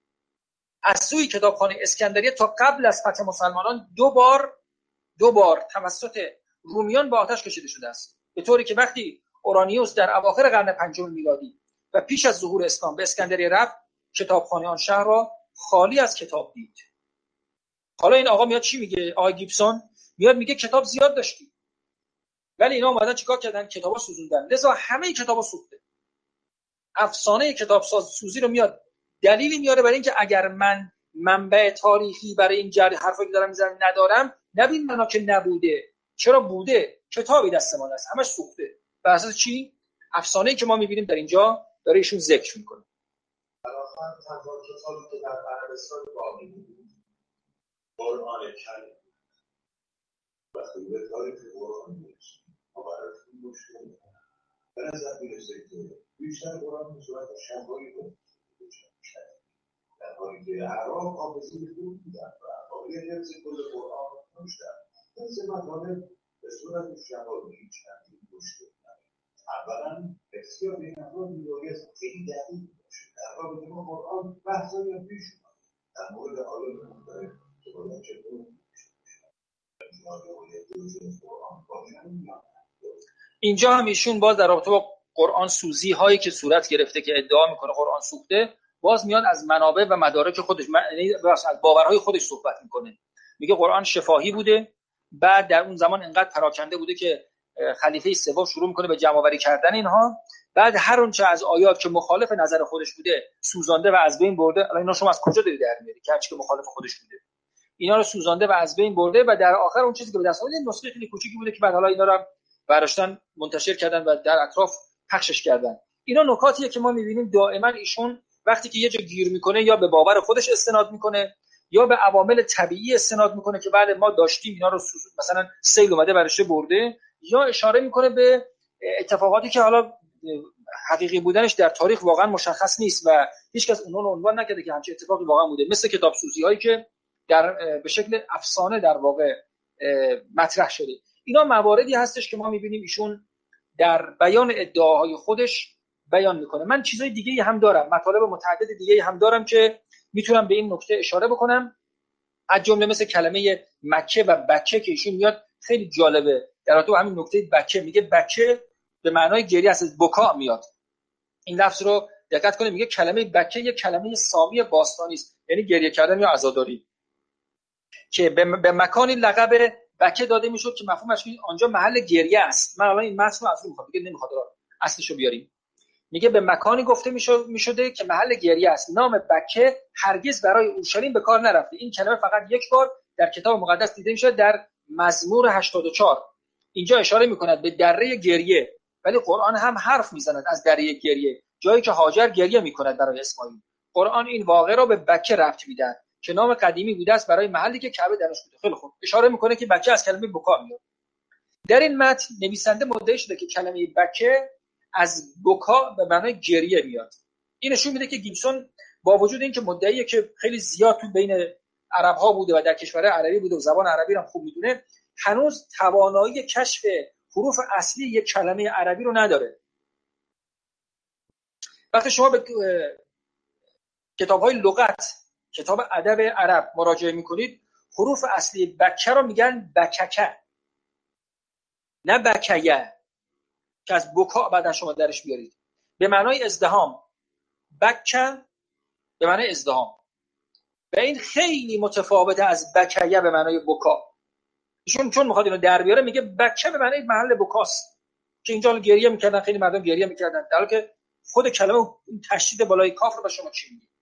از سوی کتابخانه اسکندریه تا قبل از فتح مسلمانان دو بار دو بار توسط رومیان با آتش کشیده شده است، به طوری که وقتی اورانیوس در اواخر قرن پنجم میلادی و پیش از ظهور اسلام به اسکندریه رفت کتابخانه آن شهر را خالی از کتاب دید. حالا این آقا میاد چی میگه؟ آقای گیبسون میاد میگه کتاب زیاد داشتی ولی اینا اومدن چیکار کردن؟ کتابا سوزوندن، لذا همه کتابا سوخته. افسانه کتاب ساز سوزی رو میاد دلیلی میاره برای اینکه اگر من منبع تاریخی برای این جری حرفایی که دارم میزنم ندارم، نبین منا که نبوده. چرا بوده؟ کتابی دست ما هست، همش سوخته. بر اساس چی؟ افسانه‌ای که ما میبینیم در اینجا داره ایشون ذکر میکنه. برای تنها کتابی که در عربستان باقی بود قرآن کریم. وقتی به تاریخ قرآن میرسیم ما براتون مشکل میکنم به نظر میرسه که بیشتر قرآن به صورت شفاهی بود در حالی که عرب حافظی بود بودن و حالی حفظ کل قرآن نوشتن. حفظ مطالب به صورت شفاهی هیچ چندین مشکل نداره. اولا بسیار به این افراد میباید خیلی دقیق باشه. در رابطه با قرآن بحثایی هم پیش اومد در مورد آیات مختلف که باید چطور اینجا هم ایشون باز در رابطه با قرآن سوزی هایی که صورت گرفته که ادعا میکنه قرآن سوخته، باز میاد از منابع و مدارک خودش، از باورهای خودش صحبت میکنه. میگه قرآن شفاهی بوده، بعد در اون زمان انقدر پراکنده بوده که خلیفه سوم شروع میکنه به جمع آوری کردن اینها، بعد هر اون چه از آیات که مخالف نظر خودش بوده سوزانده و از بین برده. الان اینا شما از کجا دارید در میارید که هر چی که مخالف خودش بوده اینا رو سوزانده و از بین برده و در آخر اون چیزی که به دست آورد نسخه خیلی کوچیکی بوده که بعد حالا اینا رو برداشتن منتشر کردن و در اطراف پخشش کردن. اینا نکاتیه که ما می‌بینیم دائما ایشون وقتی که یه جا گیر میکنه یا به باور خودش استناد میکنه یا به عوامل طبیعی استناد میکنه که بله ما داشتیم اینا رو سوزون، مثلا سیل اومده برشه برده، یا اشاره میکنه به اتفاقاتی که حالا حقیقی بودنش در تاریخ واقعا مشخص نیست و هیچکس اونها رو عنوان نکرده که همچین اتفاقی واقعا بوده، مثل کتاب سوزی هایی که در به شکل افسانه در واقع مطرح شده. اینا مواردی هستش که ما میبینیم ایشون در بیان ادعاهای خودش بیان میکنه. من چیزای دیگه هم دارم، مطالب متعدد دیگه هم دارم که میتونم به این نکته اشاره بکنم، از جمله مثل کلمه مکه و بچه که ایشون میاد خیلی جالبه در تو همین نکته بچه میگه بچه به معنای گریه از بکا میاد. این لفظ رو دقت کنید، میگه کلمه بچه یک کلمه سامی باستانی است، یعنی گریه کردن یا عزاداری، که به مکانی لقب بچه داده میشد که مفهومش آنجا محل گریه است. من الان این متن رو از اون میخوام دیگه نمیخواد اصلشو بیاریم. میگه به مکانی گفته میشده که محل گریه است. نام بکه هرگز برای اورشلیم به کار نرفته. این کلمه فقط یک بار در کتاب مقدس دیده میشه، در مزمور هشتاد و چهار. اینجا اشاره میکند به دره گریه، ولی قرآن هم حرف میزند از دره گریه، جایی که هاجر گریه میکند برای اسماعیل. قرآن این واقعه را به بکه ربط میدهد که نام قدیمی بوده است برای محلی که کعبه درش بوده. خیلی خوب، اشاره میکنه که بکه از کلمه بکا میاد. در این متن نویسنده مدعی شده که کلمه بکه از بکا به معنای گریه میاد. این نشون میده که گیبسون با وجود اینکه مدعیه که خیلی زیاد تو بین عرب ها بوده و در کشور عربی بوده و زبان عربی رو خوب میدونه، هنوز توانایی کشف حروف اصلی یک کلمه عربی رو نداره. وقتی شما به کتاب‌های لغت، کتاب ادب عرب مراجعه میکنید، حروف اصلی بکه رو میگن بککه، نه بکیه که از بکا بعدا شما درش بیارید. به معنای ازدحام، بکه به معنای ازدحام، و این خیلی متفاوته از بکیه به معنای بکا. ایشون چون میخواد اینو در بیاره میگه بکه به معنای محل بکاست، که اینجا گریه میکردن، خیلی مردم گریه میکردن، در حالی که خود کلمه این تشدید بالای کاف رو به شما چی میگه.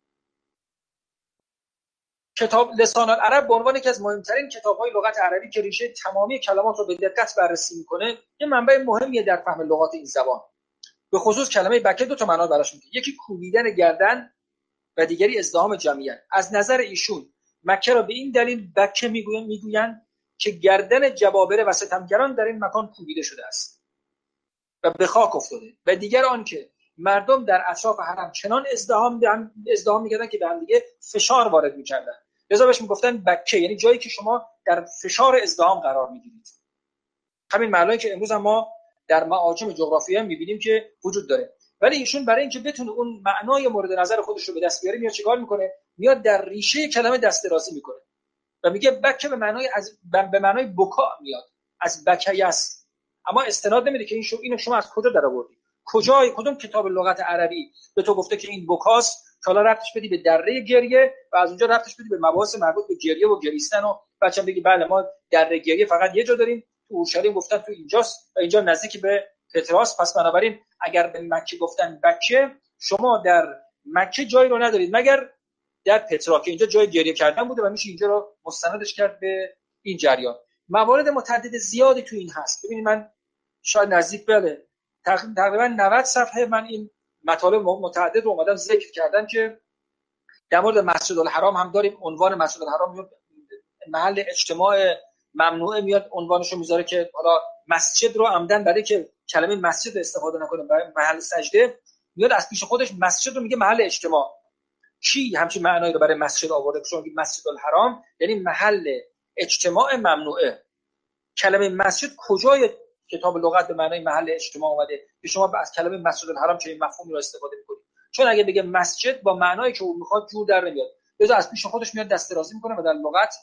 کتاب لسان العرب به عنوان یکی از مهمترین کتاب‌های لغت عربی که ریشه تمامی کلمات رو به دقت بررسی میکنه، یه منبع مهمیه در فهم لغات این زبان. به خصوص کلمه بکه دو تا معنا براش میده، یکی کوبیدن گردن و دیگری ازدحام جمعیت. از نظر ایشون مکه را به این دلیل بکه میگوین میگویند که گردن جبابره و ستمگران در این مکان کوبیده شده است و به خاک افتاده، و دیگر آن که مردم در اطراف حرم چنان ازدحام ازدحام میکردن که به هم دیگه فشار وارد میکردن، لذا بهش میگفتن بکه، یعنی جایی که شما در فشار ازدحام قرار میگیرید. همین معنایی که امروز ما در معاجم جغرافیایی میبینیم که وجود داره. ولی ایشون برای اینکه بتونه اون معنای مورد نظر خودش رو به دست بیاره، میاد چیکار میکنه؟ میاد در ریشه کلمه دست درازی میکنه و میگه بکه به معنای از به معنای بکا میاد، از بکیه است. اما استناد نمیده که این شو اینو شما از کجا درآوردی، کجای کدوم کتاب لغت عربی به تو گفته که این بکاست، حالا ربطش بدی به دره گریه و از اونجا ربطش بدی به مباحث مربوط به گریه و گریستن و بچه‌م بگی بله ما دره گریه فقط یه جا داریم، تو اورشلیم گفتن تو اینجاست و اینجا نزدیک به پتراس، پس بنابراین اگر به مکه گفتن بکه، شما در مکه جایی رو ندارید مگر در پترا که اینجا جای گریه کردن بوده و میشه اینجا رو مستندش کرد به این جریان. موارد متعدد زیادی تو این هست. ببینید من شاید نزدیک بله تقریبا نود صفحه من این مطالب متعدد رو اومدم ذکر کردم که در مورد مسجد الحرام هم داریم. عنوان مسجد الحرام میاد محل اجتماع ممنوعه، میاد عنوانشو میذاره که حالا مسجد رو عمدن برای که کلمه مسجد استفاده نکنه برای محل سجده، میاد از پیش خودش مسجد رو میگه محل اجتماع. چی همچین معنایی رو برای مسجد آورده؟ چون میگه مسجد الحرام یعنی محل اجتماع ممنوعه. کلمه مسجد کجای کتاب لغت به معنای محل اجتماع اومده که شما از کلمه مسجد الحرام چه مفهومی رو استفاده می‌کنید؟ چون اگه بگه مسجد با معنایی که اون میخواد جور در نمیاد، لذا از پیش خودش میاد دست درازی میکنه و در لغت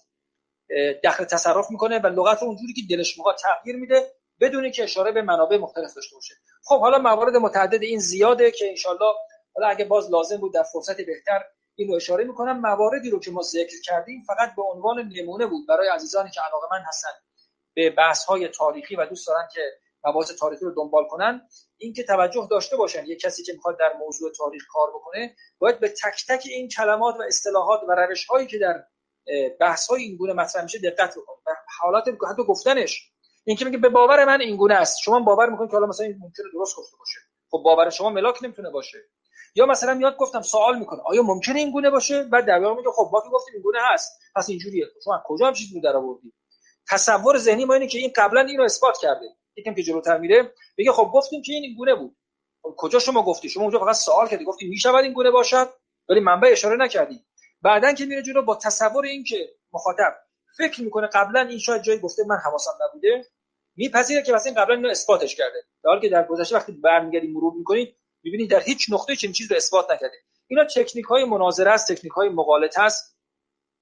دخل تصرف میکنه و لغت رو اونجوری که دلش میخواد تغییر میده بدون که اشاره به منابع مختلف داشته باشه. خب حالا موارد متعدد این زیاده که انشالله حالا اگه باز لازم بود در فرصت بهتر اینو اشاره میکنم. مواردی رو که ما ذکر کردیم فقط به عنوان نمونه بود برای عزیزانی که علاقه‌مند هستن به بحث‌های تاریخی و دوست دارن که مباحث تاریخی رو دنبال کنن، این که توجه داشته باشن یک کسی که میخواد در موضوع تاریخ کار بکنه باید به تک تک این کلمات و اصطلاحات و روش‌هایی که در بحث‌های این گونه مطرح میشه دقت بکنه و حالات حتی گفتنش. این که میگه به باور من این گونه است، شما باور میکنید که حالا مثلا این ممکنه درست گفته باشه، خب باور شما ملاک نمیتونه باشه. یا مثلا میاد گفتم سوال میکنه آیا ممکنه این گونه باشه، بعد در واقع میگه خب ما که گفتیم این گونه هست پس اینجوریه، شما از کجا هم چیزی رو درآوردید؟ تصور ذهنی ما اینه که این قبلا اینو اثبات کرده. یکم که جلوتر میره میگه خب گفتیم که این این گونه بود، خب کجا شما گفتی؟ شما اونجا فقط سوال کردی گفتی میشود این گونه باشد ولی منبع اشاره نکردی. بعدن که میره جلو با تصور این که مخاطب فکر میکنه قبلا این شاید جایی گفته من حواسم نبوده، میپذیره که مثلا قبلا اینو اثباتش کرده، در حالی که در گذشته وقتی برمیگردی مرور میکنید میبینید در هیچ نقطه چنین چیزی رو اثبات نکرده. اینا تکنیک‌های مناظره است، تکنیک‌های مغالطه است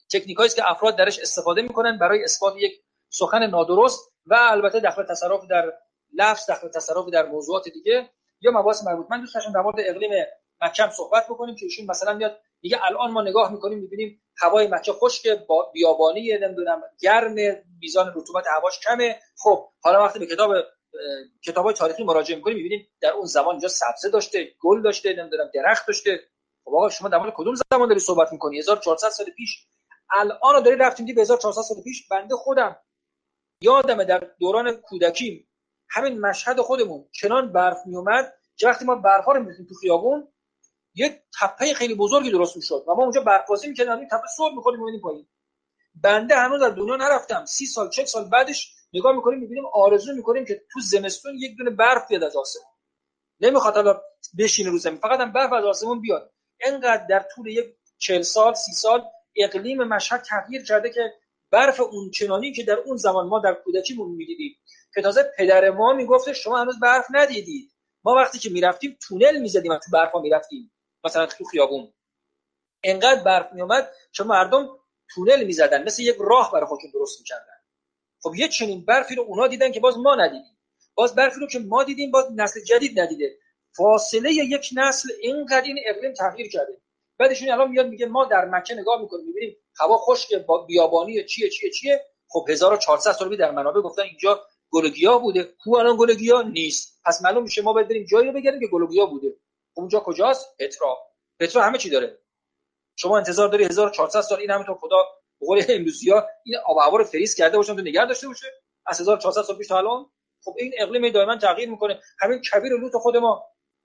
تکنیکایی است که افراد درش استفاده میکنن برای اثبات یک سخن نادرست و البته دخل تصرف در لفظ، دخل تصرف در موضوعات دیگه یا مباحث مربوط. من دوست داشتم در مورد اقلیم مکه صحبت بکنیم که ایشون مثلا میاد میگه الان ما نگاه میکنیم میبینیم هوای مکه خشک، بیابانی، نمیدونم گرم، میزان رطوبت هواش کمه. خب حالا وقتی به کتاب کتابای تاریخی مراجعه میکنیم میبینیم در اون زمان اینجا سبزه داشته، گل داشته، نمیدونم درخت داشته. خب آقا شما در مورد کدوم زمان داری صحبت میکنی؟ هزار و چهارصد سال پیش. الان داری رفتیم دی به هزار و چهارصد سال پیش. بنده خودم یادمه در دوران کودکیم همین مشهد خودمون چنان برف میومد که وقتی ما برفا رو می‌ریختیم تو خیابون یک تپه خیلی بزرگی درست میشد و ما اونجا برف‌بازی می‌کردیم، این تپه سر می‌خوریم می‌بینیم پایین. بنده هنوز در دنیا نرفتم، سی سال چهل سال بعدش نگاه می‌کنیم می‌بینیم آرزو می‌کنیم که تو زمستون یک دونه برف بیاد از آسمون. نمیخواد حالا بشینه رو زمین، فقط هم برف از آسمون بیاد. اینقدر در طول یک چهل سال سی سال اقلیم مشهد تغییر کرده که برف اون چنانی که در اون زمان ما در کودکیمون می‌دیدیم که تازه پدر ما میگفت شما هنوز برف ندیدید. ما وقتی که میرفتیم تونل میزدیم و تو برفا میرفتیم، مثلا تو خیابون اینقدر برف میومد که مردم تونل میزدن، مثل یک راه برای خودشون درست میکردن. خب یه چنین برفی رو اونا دیدن که باز ما ندیدیم، باز برفی رو که ما دیدیم باز نسل جدید ندیده. فاصله یک نسل اینقدر این اقلیم تغییر کرده. بعدشون الان میاد میگه ما در مکه نگاه میکنیم میبینیم هوا خشک، بیابانی، چیه چیه چیه. خب هزار و چهارصد سال پیش در منابع گفتن اینجا گل و گیاه بوده. کو الان گل و گیاه نیست. پس معلوم میشه ما باید بریم جایی رو بگردیم که گل و گیاه بوده. اونجا کجاست؟ پترا. پترا همه چی داره. شما انتظار داری هزار و چهارصد سال این همینطور خدا به قول امروزیا این آب و هوا رو فریز کرده باشه تو نگه داشته باشه از هزار و چهارصد سال پیش تا الان؟ خب این اقلیم دائما تغییر میکنه. همین کویر و لوط خود ما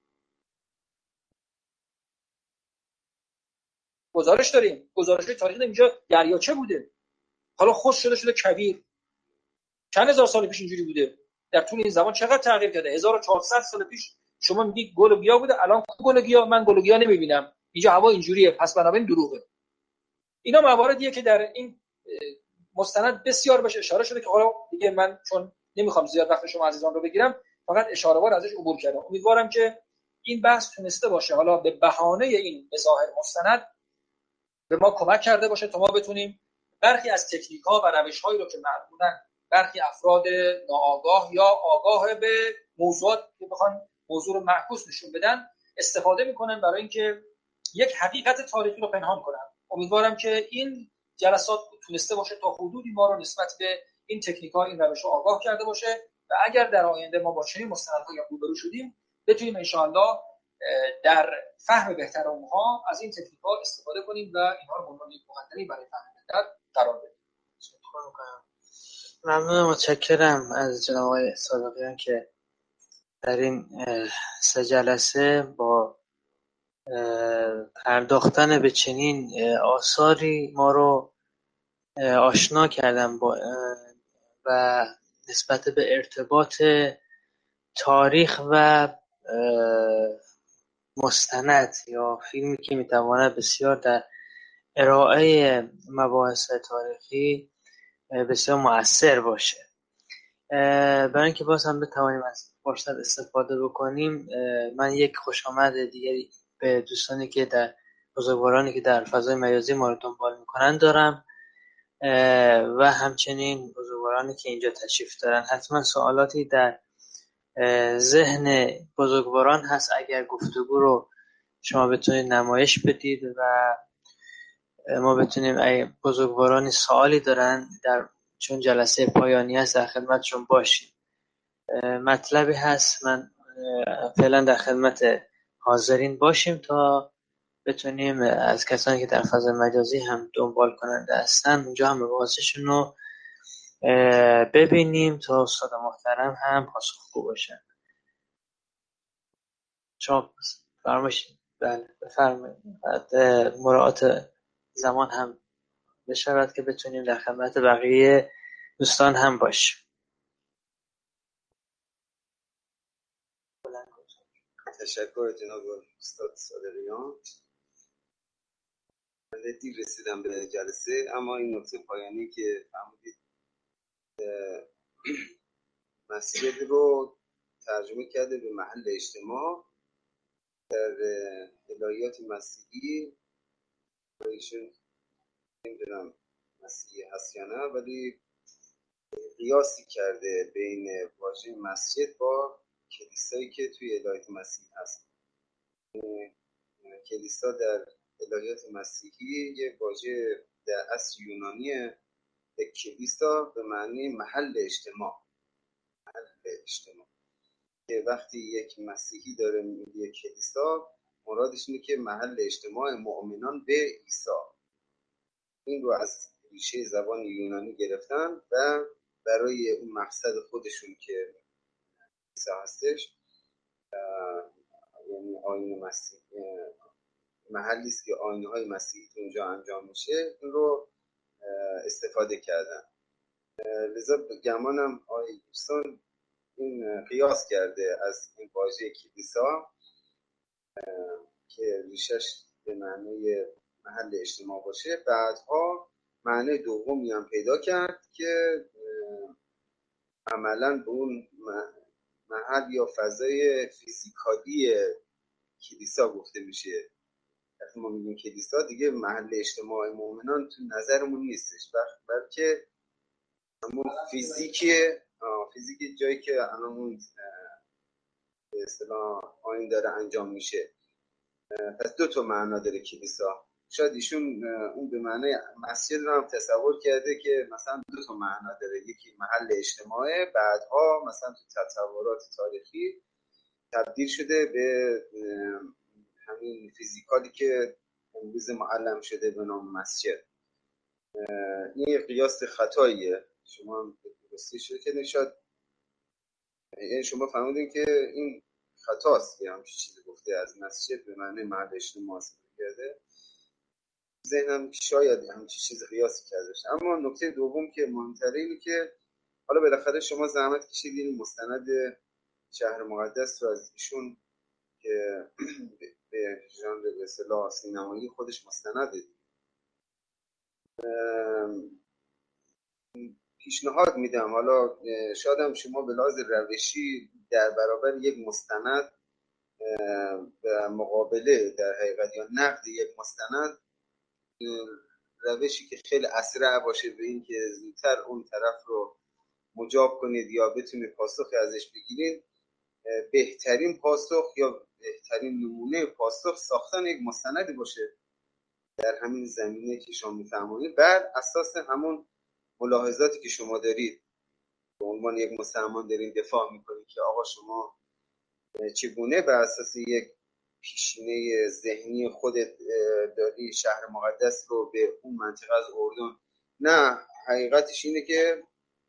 گزارش داریم، گزارش تاریخی اینجا دریاچه بوده، حالا خوش شده شده کویر. چند هزار سال پیش اینجوری بوده. در طول این زمان چقدر تغییر کرده. هزار و چهارصد سال پیش شما میگی گل و گیاه بوده، الان گل و گیاه، من گل و گیاه نمیبینم. اینجا هوا اینجوریه، پس بنابراین دروغه. اینا مواردیه که در این مستند بسیار بهش اشاره شده که حالا دیگه من چون نمیخوام زیاد وقت شما عزیزان رو بگیرم فقط اشاره وار ازش عبور کردم. امیدوارم که این بحث تونسته باشه حالا به بهانه این بظاهر مستند به ما کمک کرده باشه تا ما بتونیم برخی از تکنیک‌ها و روش‌هایی رو که معمولاً برخی افراد ناآگاه یا آگاه به موضوعات که بخوان موضوع رو معکوس نشون بدن استفاده میکنن برای اینکه یک حقیقت تاریخی رو پنهان کنن. امیدوارم که این جلسات تونسته باشه تا حدودی ما رو نسبت به این تکنیک‌ها، این روش‌ها آگاه کرده باشه و اگر در آینده ما با چنین مستندهایی روبرو شدیم بتونیم ان شاءالله در فهم بهتر اونها از این تکنیک‌ها استفاده کنیم و اینها رو به عنوان یک مقدمه برای فهم بهتر قرار بدیم. ممنون، متشکرم از جناب آقای صادقیان که در این سه جلسه با پرداختن به چنین آثاری ما رو آشنا کردن با و نسبت به ارتباط تاریخ و مستند یا فیلمی که میتواند بسیار در ارائه مباحث تاریخی بسیار مؤثر باشه. برای اینکه باز هم بتوانیم از فرصت استفاده بکنیم، من یک خوش آمد دیگری به دوستانی که در بزرگوارانی که در فضای مجازی ما رو دنبال میکنن دارم و همچنین بزرگوارانی که اینجا تشریف دارن. حتما سوالاتی در ذهن بزرگواران هست، اگر گفتگو رو شما بتونید نمایش بدید و ما بتونیم اگه بزرگوارانی سوالی دارن در چون جلسه پایانی است در خدمتشون باشیم. مطلبی هست من فعلا در خدمت حاضرین باشیم تا بتونیم از کسانی که در فضای مجازی هم دنبال کننده هستن اونجا هم مباحثشون رو ببینیم تا استاد محترم هم پاسخگو باشن. شما فرمایید. بله بفرمایید. مراعات زمان هم بشود که بتونیم در خدمت بقیه دوستان هم باشیم. تشکر جناب استاد صادقیان. من دیر رسیدم به جلسه، اما این نکته پایانی که فرمودید مسجد رو ترجمه کرده به محل اجتماع در الهیات مسیحی، ایشون نمیدونم مسیحی هست یا نه، ولی قیاسی کرده بین واژه مسجد با کلیسایی که توی الهیات مسیح هست. کلیسا در الهیات مسیحی یه واژه در اصل یونانیه. کلیسا به معنی محل اجتماع، محل اجتماع که وقتی یک مسیحی داره میگه کلیسا، مرادش اینه که محل اجتماع مؤمنان به عیسی. این رو از ریشه زبان یونانی گرفتن و برای اون مقصد خودشون که عیسی هستش، یعنی آیین مسیح، محلی است که آیین‌های مسیحی اونجا انجام میشه، این رو استفاده کردن. لذا گمانم آقای گیبسون این قیاس کرده از این واژه کلیسا که ریشش به معنی محل اجتماع باشه، بعدها معنی دومی هم پیدا کرد که عملاً به اون محل یا فضای فیزیکالی کلیسا گفته میشه. وقتی ما میگیم کلیسا دیگه محل اجتماع مؤمنان تو نظرمون نیستش، بلکه همون فیزیکی فیزیکی جایی که الان اون به اصطلاح آیین داره انجام میشه. پس دو تا معنا داره کلیسا. شاید ایشون اون به معنی مسجد رو هم تصور کرده که مثلا دو تا معنا داره، یکی محل اجتماعه، بعدها مثلا تو تصورات تاریخی تبدیل شده به همین فیزیکالی که امروز معلم شده به نام مسجد. این قیاس خطاییه، شما هم درستی شده که نشاد، یعنی شما فهمیدین که این خطاست که همچین چیزی گفته از مسجد به معنی محل اجتماع استفاده کرده. ذهنم شاید همچین چیزی قیاس کردش. اما نکته دوم که مهمتره اینه که حالا بالاخره شما زحمت کشیدین مستند شهر مقدس رو از ایشون که به ژانر به اصطلاح سینمایی خودش مستنده پیشنهاد میدم. حالا شاید هم شما به لحاظ روشی در برابر یک مستند و مقابله در حقیقت یا نقد یک مستند روشی که خیلی اسرع باشه به این که زودتر اون طرف رو مجاب کنید یا بتونید پاسخی ازش بگیرید، بهترین پاسخ یا بهترین نمونه پاسخ ساختن یک مستندی باشه در همین زمینه که شما میفرمایید، بر اساس همون ملاحظاتی که شما دارید به عنوان یک مسلمان دارین دفاع میکنید که آقا شما چگونه بر اساس یک پیشینه ذهنی خودت داری شهر مقدس رو به اون منطقه از اردن. نه، حقیقتش اینه که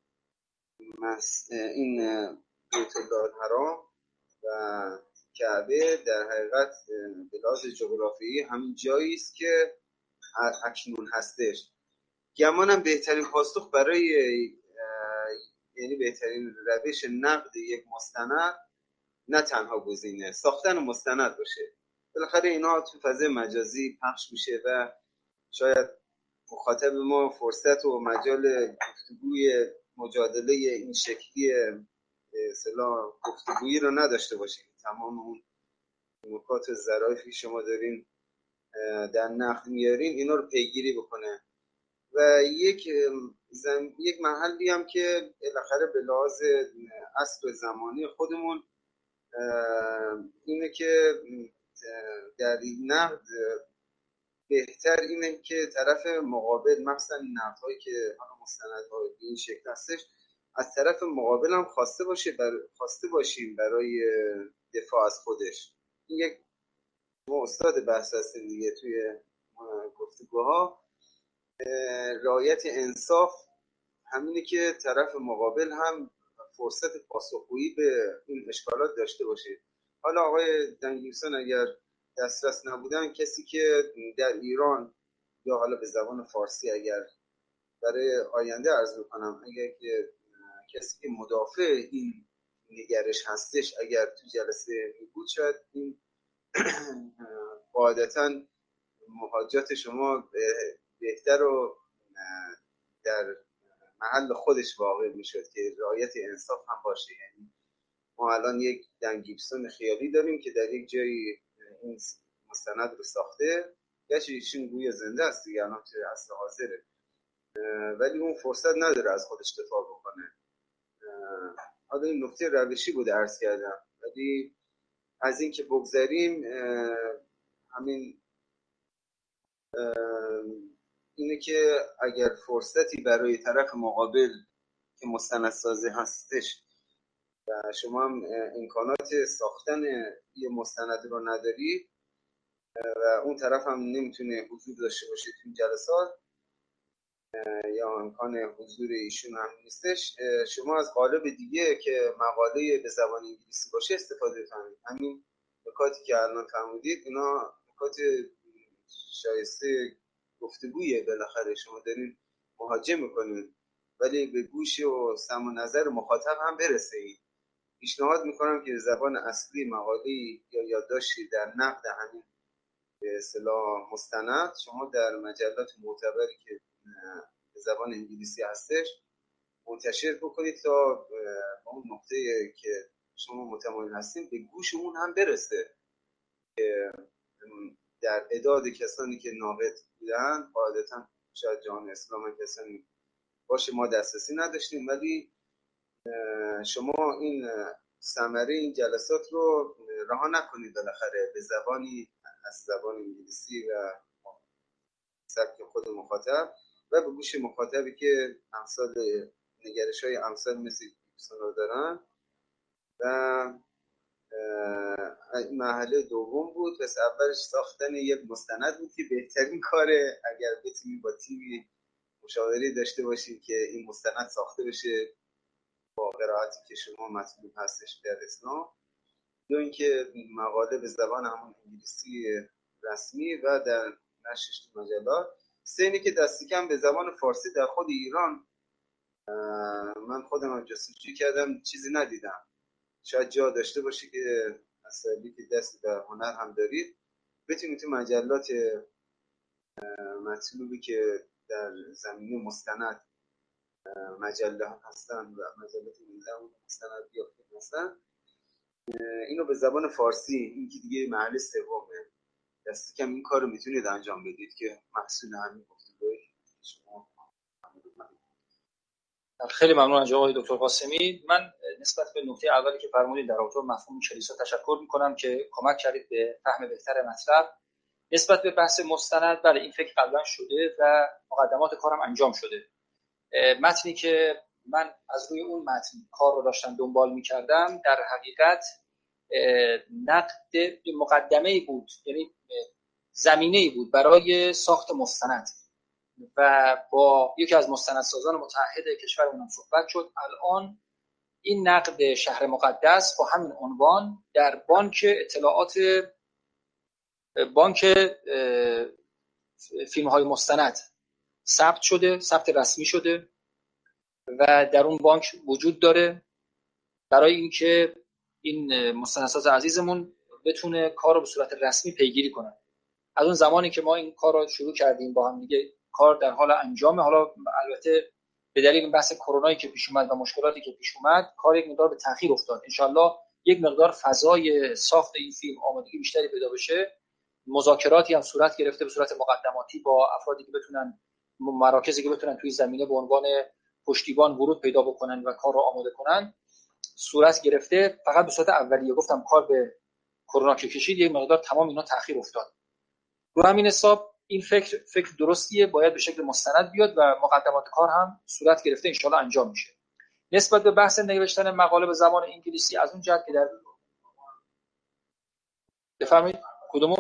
این بیت الله الحرام و کعبه در حقیقت به لحاظ جغرافیایی همین جایی است که اکنون هستش. گمانم بهترین پاسخ برای یعنی بهترین روش نقد یک مستند نه تنها گزینه ساختن مستند باشه. بالاخره اینا تو فضای مجازی پخش میشه و شاید مخاطب ما فرصت و مجال گفتگوی مجادله این شکلی به اصطلاح گفتگویی رو نداشته باشیم. تمام اون نکات و ظرافی که شما دارین در نقد میارین اینا رو پیگیری بکنه و یک زم... یک محلی هم که بالاخره به لحاظ عصر زمانی خودمون اینه که در این نقد بهتر اینه که طرف مقابل، مثلا این نقدهایی که مستندهای این شکل هستش، از طرف مقابل هم خواسته باشه بر... خواسته باشیم برای دفاع از خودش. این یک ما استاد بحث هستیم دیگه توی گفتگوها. رعایت انصاف همینه که طرف مقابل هم فرصت پاسخگویی به این اشکالات داشته باشه. حالا آقای دنگیوسن اگر دسترس نبودن، کسی که در ایران یا حالا به زبان فارسی اگر برای آینده عرض بکنم، اگر که کسی که مدافع این نگرش هستش اگر تو جلسه می بود، شاید این قاعدتاً محاجات شما بهتر و در محل خودش واقع میشد که رعایت انصاف هم باشه. یعنی ما الان یک دن گیبسون خیالی داریم که در یک جایی این مستند رو ساخته گرچه ایشون گوی زنده است دیگه، الان توی اصل حاضره، ولی اون فرصت نداره از خودش دفاع بکنه. حالا این نکته روشی بوده عرض کردم، ولی از این که بگذاریم، همین اینه که اگر فرصتی برای طرف مقابل که مستندسازی هستش و شما هم امکانات ساختن یه مستند رو نداری و اون طرف هم نمیتونه حضور داشته باشه تو این جلسات یا امکان حضور ایشون هم نیستش، شما از قالب دیگه که مقاله به زبان انگلیسی باشه استفاده کنید. همین نکاتی که الان فرمودید اینا نکات شایسته گفتگویه، بالاخره شما دارین مهاجم میکنید ولی به گوش و سمع و نظر مخاطب هم برسه. پیشنهاد میکنم که زبان اصلی مقاله یا یادداشتی در نقد همین به اصطلاح مستند شما در مجلات معتبری که به زبان انگلیسی هستش منتشر بکنید تا اون نقطه که شما متمایل هستین به گوش اون هم برسه که در اعداد کسانی که ناقد بودن قاعدتا شاید جهان اسلام کسانی باشه ما دسترسی نداشتیم، ولی شما این ثمره این جلسات رو رها نکنید بالاخره به زبانی از زبان انگلیسی و سبک خود مخاطب و به گوش مخاطبی که امثال نگرش های امثال مثل دوستان رو دارن. و مرحله دوم بود، پس اولش ساختن یک مستند بود که بهترین کاره اگر بتونیم با تیمی مشاوره داشته باشیم که این مستند ساخته بشه با قرائتی که شما مطلوب هستش در اسلام. دو اینکه مقاله به زبان همون انگلیسی رسمی و در نشر مجلات. سه اینه که دستی کم به زبان فارسی در خود ایران من خودم هم جستجو کردم چیزی ندیدم، شاید جا داشته باشه که اصلی که دست به هنر هم دارید بتونید تو مجلات مطلوبی که در زمینه مستند مجله هستن و مجلات مستند بیافتید هستن اینو به زبان فارسی، این که دیگه محل سومه، دست کم این کار رو میتونید انجام بدید که محصول همین گفتگوی شما. خیلی ممنون از آقای دکتر قاسمی. من نسبت به نکته اولی که فرمودید در رابطه با مفهوم کلیسا تشکر میکنم که کمک کردید به فهم بهتر مطلب. نسبت به بحث مستند، بله این فکر قبلا شده و مقدمات کارم انجام شده. متنی که من از روی اون متن کار رو داشتم دنبال میکردم در حقیقت نقد مقدمه‌ای بود، یعنی زمینه‌ای بود برای ساخت مستند و با یکی از مستندسازان متعهد کشورمون صحبت شد. الان این نقد شهر مقدس با همین عنوان در بانک اطلاعات بانک فیلم‌های مستند ثبت شده، ثبت رسمی شده و در اون بانک وجود داره برای اینکه این مستندساز عزیزمون بتونه کار رو به صورت رسمی پیگیری کنه. از اون زمانی که ما این کار رو شروع کردیم با هم دیگه کار در حال انجامه. حالا البته به دلیل بحث کرونایی که پیش اومد و مشکلاتی که پیش اومد کار یک مقدار به تأخیر افتاد. انشالله یک مقدار فضای ساخت این فیلم آمادگی بیشتری پیدا بشه. مذاکراتی هم صورت گرفته به صورت مقدماتی با افرادی که بتونن مراکزی که بتونن توی زمینه به عنوان پشتیبان ورود پیدا بکنن و کار رو آماده کنن صورت گرفته. فقط به صورت اولیه گفتم کار به کرونا که کشید یک مقدار تمام اینا تأخیر افتاد. رو همین حساب این فکر فکر درستیه، باید به شکل مستند بیاد و مقدمات کار هم صورت گرفته انشالله انجام میشه. نسبت به بحث نوشتن مقاله به زبان انگلیسی از اون جهت که در بفرمایید کدومو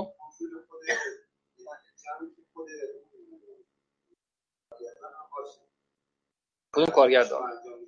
کدوم کارگردان؟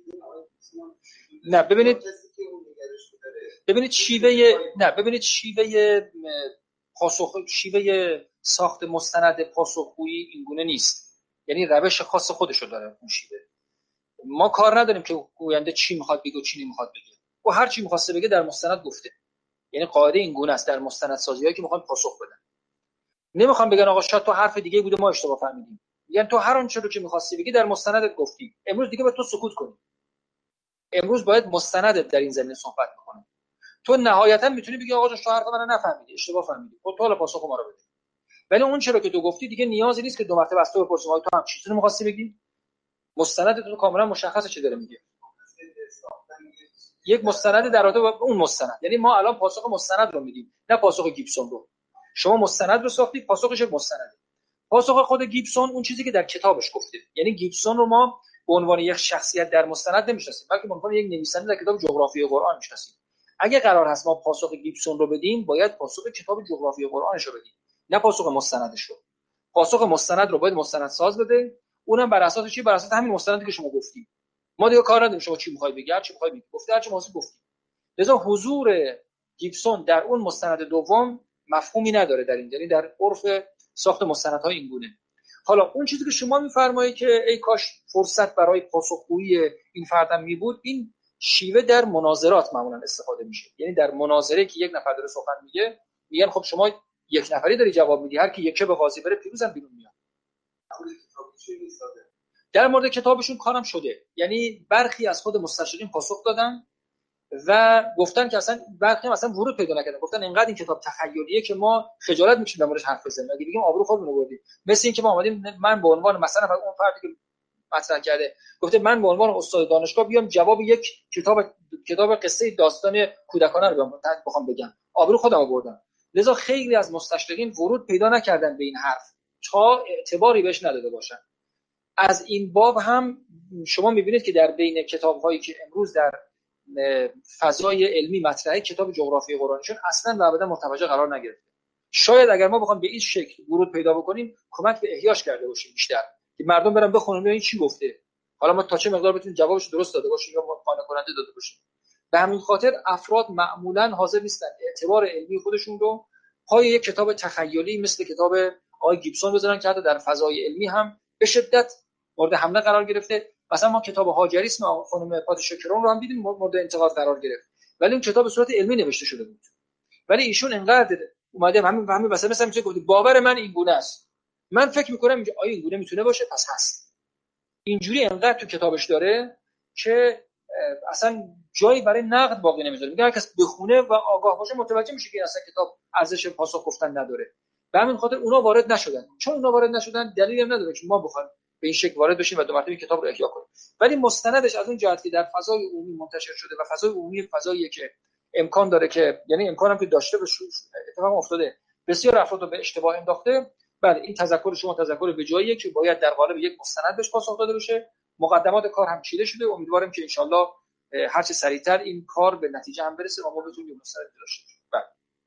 نه ببینید ببینید شیوه نه ببینید شیوه پاسخ شیوه ساخت مستند پاسخگویی اینگونه نیست، یعنی روش خاص خودشو داره اون شیوه. ما کار نداریم که گوینده چی میخواد بگه و چی نمیخواد بگه، و هر چی میخواسته بگه در مستند گفته. یعنی قاعده اینگونه است در مستندسازیایی که میخوان پاسخ بدن. نمیخوام بگن آقا شاید تو حرف دیگه بوده ما اشتباه فهمیدیم، میگن تو هر آنچه رو که میخواستی بگی در مستندت گفتی، امروز دیگه باید تو سکوت کنی. امروز باید مستندت در این زمینه صحبت بکنه. تو نهایتا میتونی بگی آقا تو حرف منو نفهمیدی، اشتباه فهمیدی، خب تو حالا پاسخ ما رو بده. ولی اون چرا که تو گفتی دیگه نیازی نیست که دو مرتبه از تو بپرسیم تو هم چیزی رو می‌خواستی بگی. مستند تو کاملا مشخصه چه داره میگه. یک مستند در رابطه با اون مستند، یعنی ما الان پاسخ مستند رو میدیم نه پاسخ گیبسون رو. شما مستند رو ساختید، پاسخش مستنده. پاسخ خود گیبسون اون چیزی که در کتابش گفته، یعنی گیبسون رو ما به عنوان یک شخصیت در مستند نمی‌شناسیم، بلکه به عنوان یک نویسنده در کتاب جغرافی قرآن می‌شناسیم. اگه قرار هست ما پاسخ گیبسون رو بدیم، باید پاسخ کتاب جغرافی قرآنش رو بدیم، نه پاسخ مستندش رو. پاسخ مستند رو باید مستند ساز بده، اونم بر اساس چی؟ بر اساس همین مستندی که شما گفتید. ما دیگه کار نداریم شما چی می‌خواید بگید، چی می‌خواید بگید، گفته هر چی واسه گفتید. لذا حضور گیبسون در اون مستند دوم مفهومی نداره در این، یعنی در عرف ساخت مستندهای این گونه. حالا اون چیزی که شما می‌فرمایید که ای کاش فرصت برای پاسخگویی این فردم می بود، این شیوه در مناظرات معمولا استفاده میشه. یعنی در مناظره که یک نفر داره سخن میگه، میگن خب شما یک نفری داری جواب میدی، هر کی یکی به قاضی بره پیروزم بیرون میاد. در مورد کتابشون کارم شده، یعنی برخی از خود مستشرقین پاسخ دادن و گفتن که اصلا برخی اصلا ورود پیدا نکردن، گفتن اینقدر این کتاب تخیلیه که ما خجالت میکشیم در موردش حرف بزنیم، اگه بگیم آبرو خودمون رو بردیم. مثل اینکه ما اومدیم من به عنوان مثلا اون فردی که مطرح کرده گفته من به عنوان استاد دانشگاه بیام جواب یک کتاب کتاب قصه داستان کودکانه رو بخوام بگم، آبرو خودم رو بردم. لذا خیلی از مستشرقین ورود پیدا نکردن به این حرف تا اعتباری بهش نداده باشن. از این باب هم شما میبینید که در بین کتاب‌هایی که امروز در فضای علمی مطرحه، کتاب جغرافی قرآنشون اصلا و ابدا متوجه قرار نگرفته. شاید اگر ما بخوام به این شکل ورود پیدا بکنیم کمک به احیاش کرده باشیم بیشتر، که مردم برن بخونن ببینن چی گفته، حالا ما تا چه مقدار بتونیم جوابش درست داده باشیم یا قانع کننده داده باشیم. به همین خاطر افراد معمولا حاضر نیستن اعتبار علمی خودشون رو پای یک کتاب تخیلی مثل کتاب آقای گیبسون بذارن که حتی در فضای علمی هم به شدت مورد حمله قرار گرفته. مثلا ما کتاب هاجریسم خانم پادشاه کرون رو هم دیدیم مورد انتقاد قرار گرفت، ولی اون کتاب به صورت علمی نوشته شده بود. ولی ایشون انقدر اومده همین همین مثلا مثلا میشه گفت باور من این گونه است، من فکر میکنم اینجا آیا این گونه میتونه باشه، پس هست. اینجوری انقدر تو کتابش داره که اصلا جایی برای نقد باقی نمیذاره. میگه هر کس بخونه و آگاه باشه متوجه میشه که اصلا کتاب ارزش پاسخ گفتن نداره. به همین خاطر اونا وارد نشدن. چون اونا وارد نشدن دلیلی هم نداره که ما بخوایم به این شکل وارد بشیم و دو مرتبه کتاب رو احیا کنیم. ولی مستندش از اون جهت که در فضای عمومی منتشر شده و فضای عمومی فضاییه که امکان داره که یعنی امکان هم که داشته باشه، اتفاق افتاده بسیار افراد رو به اشتباه انداخته. بله این تذکر شما تذکر به جاییه که باید در قالب یک مستند بهش پاسخ داده بشه. مقدمات کار هم چیده شده، امیدوارم که ان شاءالله هر چه سریعتر این کار به نتیجه هم برسه و ما بتونیم مستند داشته باشیم. بله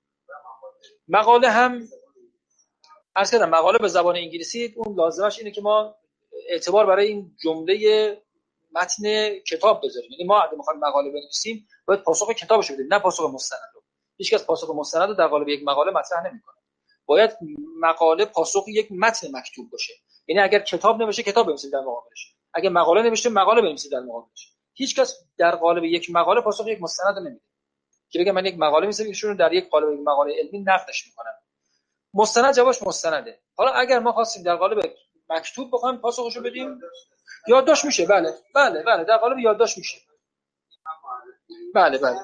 مقاله هم عرض کردم مقاله به زبان انگلیسی اون لازمش اینه که ما اعتبار برای این جمله متن کتاب بذاریم. یعنی ما اگه می‌خوایم مقاله بنویسیم باید پاسخ کتابش بدیم نه پاسخ مستند رو. هیچ کس پاسخ مستند رو در قالب یک مقاله مطرح نمی‌کنه. باید مقاله پاسخ یک متن مکتوب باشه. یعنی اگر کتاب نوشته کتاب بنویسید در مقابلش، اگه مقاله نوشته مقاله بنویسید در مقابلش. هیچ کس در قالب یک مقاله پاسخ یک مستند نمیده که بگه من یک مقاله می‌نویسم ایشون در یک قالب یک مقاله علمی نقدش می‌کنم. مستند جوابش مستنده. حالا اگر ما خواستیم در قالب مکتوب بخوایم پاسخشو بدیم یادداشت میشه. بله بله بله در قالب یادداشت میشه. بله بله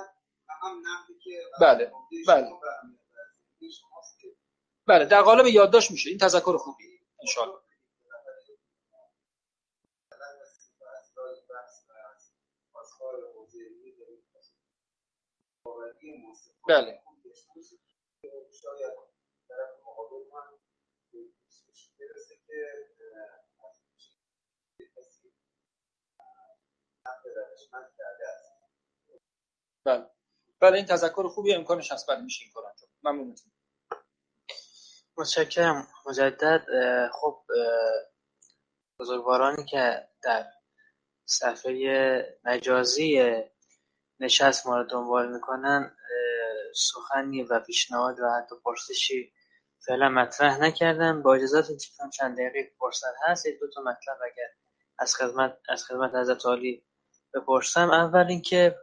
بله بله بله در قالب یادداشت میشه. این تذکر خوبی ان شاء الله. بله بله بله این تذکر خوبی امکانش هست. بله میشه این کار انجام. ممنونتون. متشکرم مجدد. خب بزرگوارانی که در صفحه مجازی نشست ما رو دنبال میکنن سخنی و پیشنهاد و حتی پرسشی فعلا مطرح نکردن. با اجازهتون چند دقیقه فرصت هست یک دو تا مطلب اگر از خدمت از خدمت حضرت عالی بپرسم. اول اینکه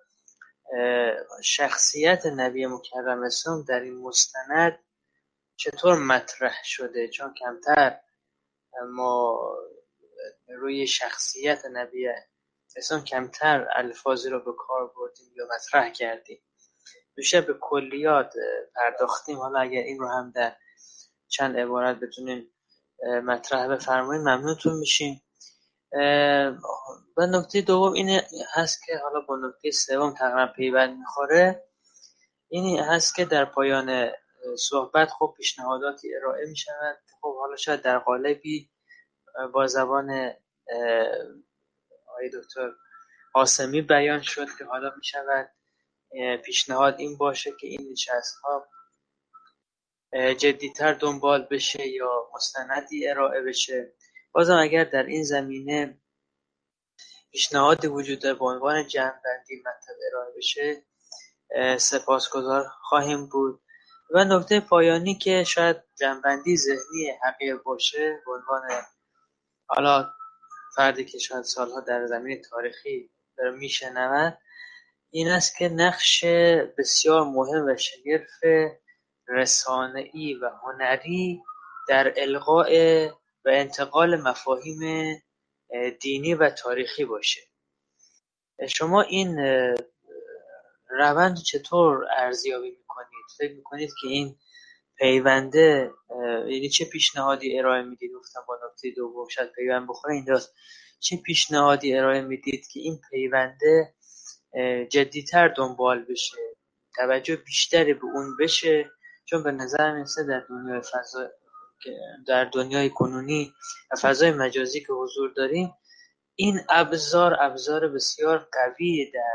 شخصیت نبی مکرم اسلام در این مستند چطور مطرح شده؟ چون کمتر ما روی شخصیت نبی اسلام کمتر الفاظی رو به کار بردیم یا مطرح کردیم. بیشتر به کلیات پرداختیم. حالا اگر این رو هم در چند عبارت بتونین مطرح بفرمایید ممنونتون میشیم. و نکته دوم این هست که حالا با نکته سوم تقریبا پیوند میخوره، این هست که در پایان صحبت خب پیشنهاداتی ارائه میشود. خب حالا شاید در قالبی با زبان آقای دکتر قاسمی بیان شد که حالا میشود پیشنهاد این باشه که این نشست ها جدیتر دنبال بشه یا مستندی ارائه بشه. بازم اگر در این زمینه پیشنهادی وجود داره به عنوان جمع‌بندی مطلب ارائه بشه سپاسگزار خواهیم بود. و نکته پایانی که شاید جمع‌بندی ذهنی حقیر باشه به عنوان حالا فردی که شاید سالها در زمین تاریخی داره میشنود، این است که نقش بسیار مهم و شگرف رسانه‌ای و هنری در القاء و انتقال مفاهیم دینی و تاریخی باشه. شما این روند چطور ارزیابی میکنید؟ فکر میکنید که این پیونده، یعنی چه پیشنهادی ارائه میدید؟ گفتم با نکته دوم شاید پیوند بخوره اینجاست، چه پیشنهادی ارائه میدید که این پیونده جدیتر دنبال بشه، توجه بیشتری به اون بشه؟ چون به نظر میرسه در دنیای فضا در دنیای کنونی و فضای مجازی که حضور داریم، این ابزار ابزار بسیار قوی در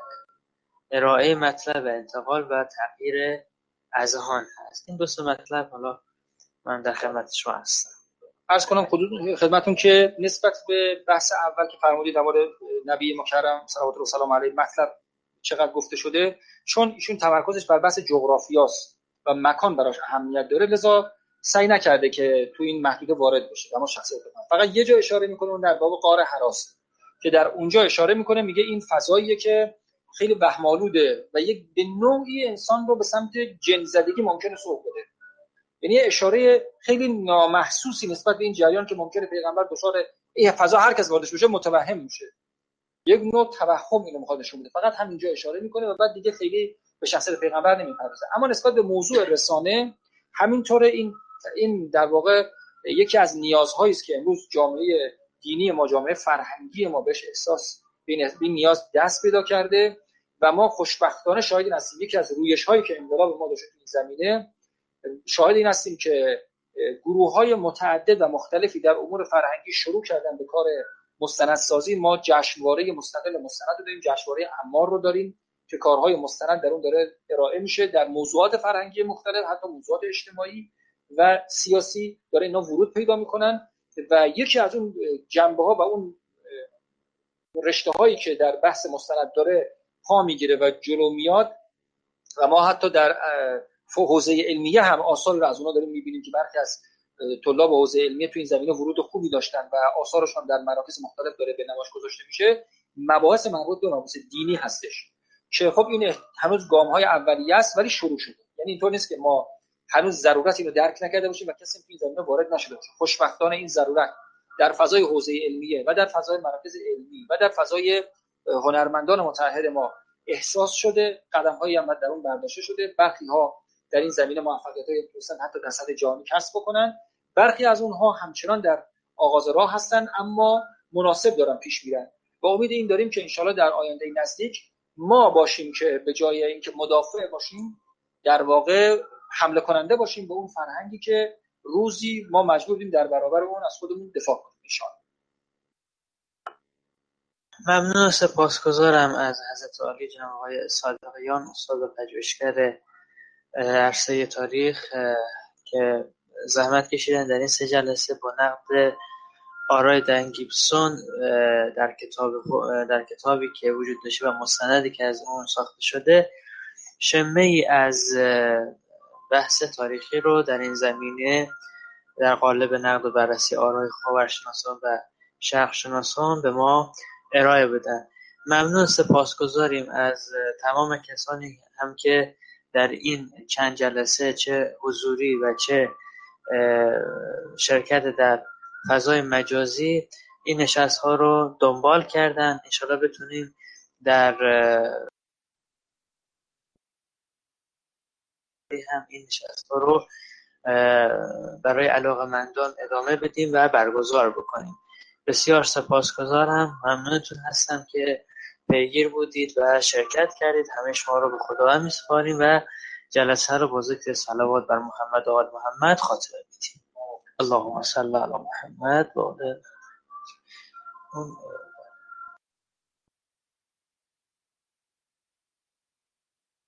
ارائه مطلب و انتقال و تغییر اذهان هست. این دو سه مطلب حالا من در خدمت شما هستم. عرض کنم خدمتتون که نسبت به بحث اول که فرمودید در مورد نبی مکرم صلوات الله و سلام علیه مطلب چقدر گفته شده، چون ایشون تمرکزش بر بحث جغرافیاست و مکان براش اهمیت داره، لذا سعی نکرده که تو این محدوده وارد بشه. اما شخصیت فقط یه جا اشاره میکنه، اون در باب غار حراست که در اونجا اشاره میکنه، میگه این فضاییه که خیلی وهم‌آلوده و یک به نوعی انسان رو به سمت جن زدگی ممکنه سوق بده. یعنی اشاره خیلی نامحسوسی نسبت به این جریان که ممکنه پیغمبر دچار این فضا هر کس واردش بشه متوهم میشه. یک نوع توهم اینو میخواد نشون بده. فقط همینجا اشاره میکنه و بعد دیگه خیلی به شخصیت پیغمبر نمیپردازه. اما نسبت به موضوع رسانه همینطوره. این این در واقع یکی از نیازهایی است که امروز جامعه دینی ما، جامعه فرهنگی ما بهش احساس این نیاز دست پیدا کرده و ما خوشبختانه شاهد این هستیم. یکی از رویش‌هایی که انقلاب ما داشت این زمینه، شاهد این هستیم که گروه‌های متعدد و مختلفی در امور فرهنگی شروع کردن به کار مستندسازی. ما جشنواره مستقل مستند رو داریم، جشنواره عمار رو داریم که کارهای مستند در اون داره ارائه میشه در موضوعات فرهنگی مختلف، حتی موضوعات اجتماعی و سیاسی داره اینا ورود پیدا میکنن. و یکی از اون جنبه‌ها و اون رشته‌هایی که در بحث مستند داره پا میگیره و جلو میاد و ما حتی در حوزه علمیه هم آثار رو از اونها داریم میبینیم که برخی از طلاب حوزه علمیه تو این زمینه ورود خوبی داشتن و آثارشون در مراکز مختلف داره به نمایش گذاشته میشه. مباحث مربوط به مباحث دینی هستش که خب این هنوز گام‌های اولیه است ولی شروع شده. یعنی اینطور نیست که ما هنوز ضرورت اینو درک نکرده باشیم و کسی تو این زمینه وارد نشده باشه. خوشبختانه این ضرورت در فضای حوزه علمیه و در فضای مراکز علمی و در فضای هنرمندان متعهد ما احساس شده، قدم‌هایی هم در اون برداشته شده. برخی‌ها در این زمینه موفقیت‌های دوستان حتی در سطح جهانی کسب بکنن، برخی از اونها همچنان در آغاز راه هستن اما مناسب دارن پیش میرن. با امید این داریم که انشالله در آینده نزدیک ما باشیم که به جای اینکه مدافع باشیم در واقع حمله کننده باشیم به اون فرهنگی که روزی ما مجبوریم در برابر اون از خودمون دفاع کنیم. انشالله. ممنون و سپاسگزارم از حضرت عالی جناب آقای صادقیان، استاد و پژوهشگر عرصه تاریخ که زحمت کشیدن در این سه جلسه با نقد آرای دن گیبسون در کتاب در کتابی که وجود داشته و مستندی که از اون ساخته شده شمه ای از بحث تاریخی رو در این زمینه در قالب نقد و بررسی آرای خاورشناسان و شرقشناسان به ما ارائه بدن. ممنون سپاسگزاریم از تمام کسانی هم که در این چند جلسه چه حضوری و چه شرکت در فضای مجازی این نشست ها رو دنبال کردن. انشالله بتونیم در هم این نشست ها رو برای علاقه‌مندان ادامه بدیم و برگزار بکنیم. بسیار سپاسگزارم، ممنونتون هستم که پیگیر بودید و شرکت کردید. همه شما رو به خدا میسپاریم و جلسه رو با ذکر صلوات بر محمد و آل محمد خاتمه میدیم. اللهم صل علی محمد و آل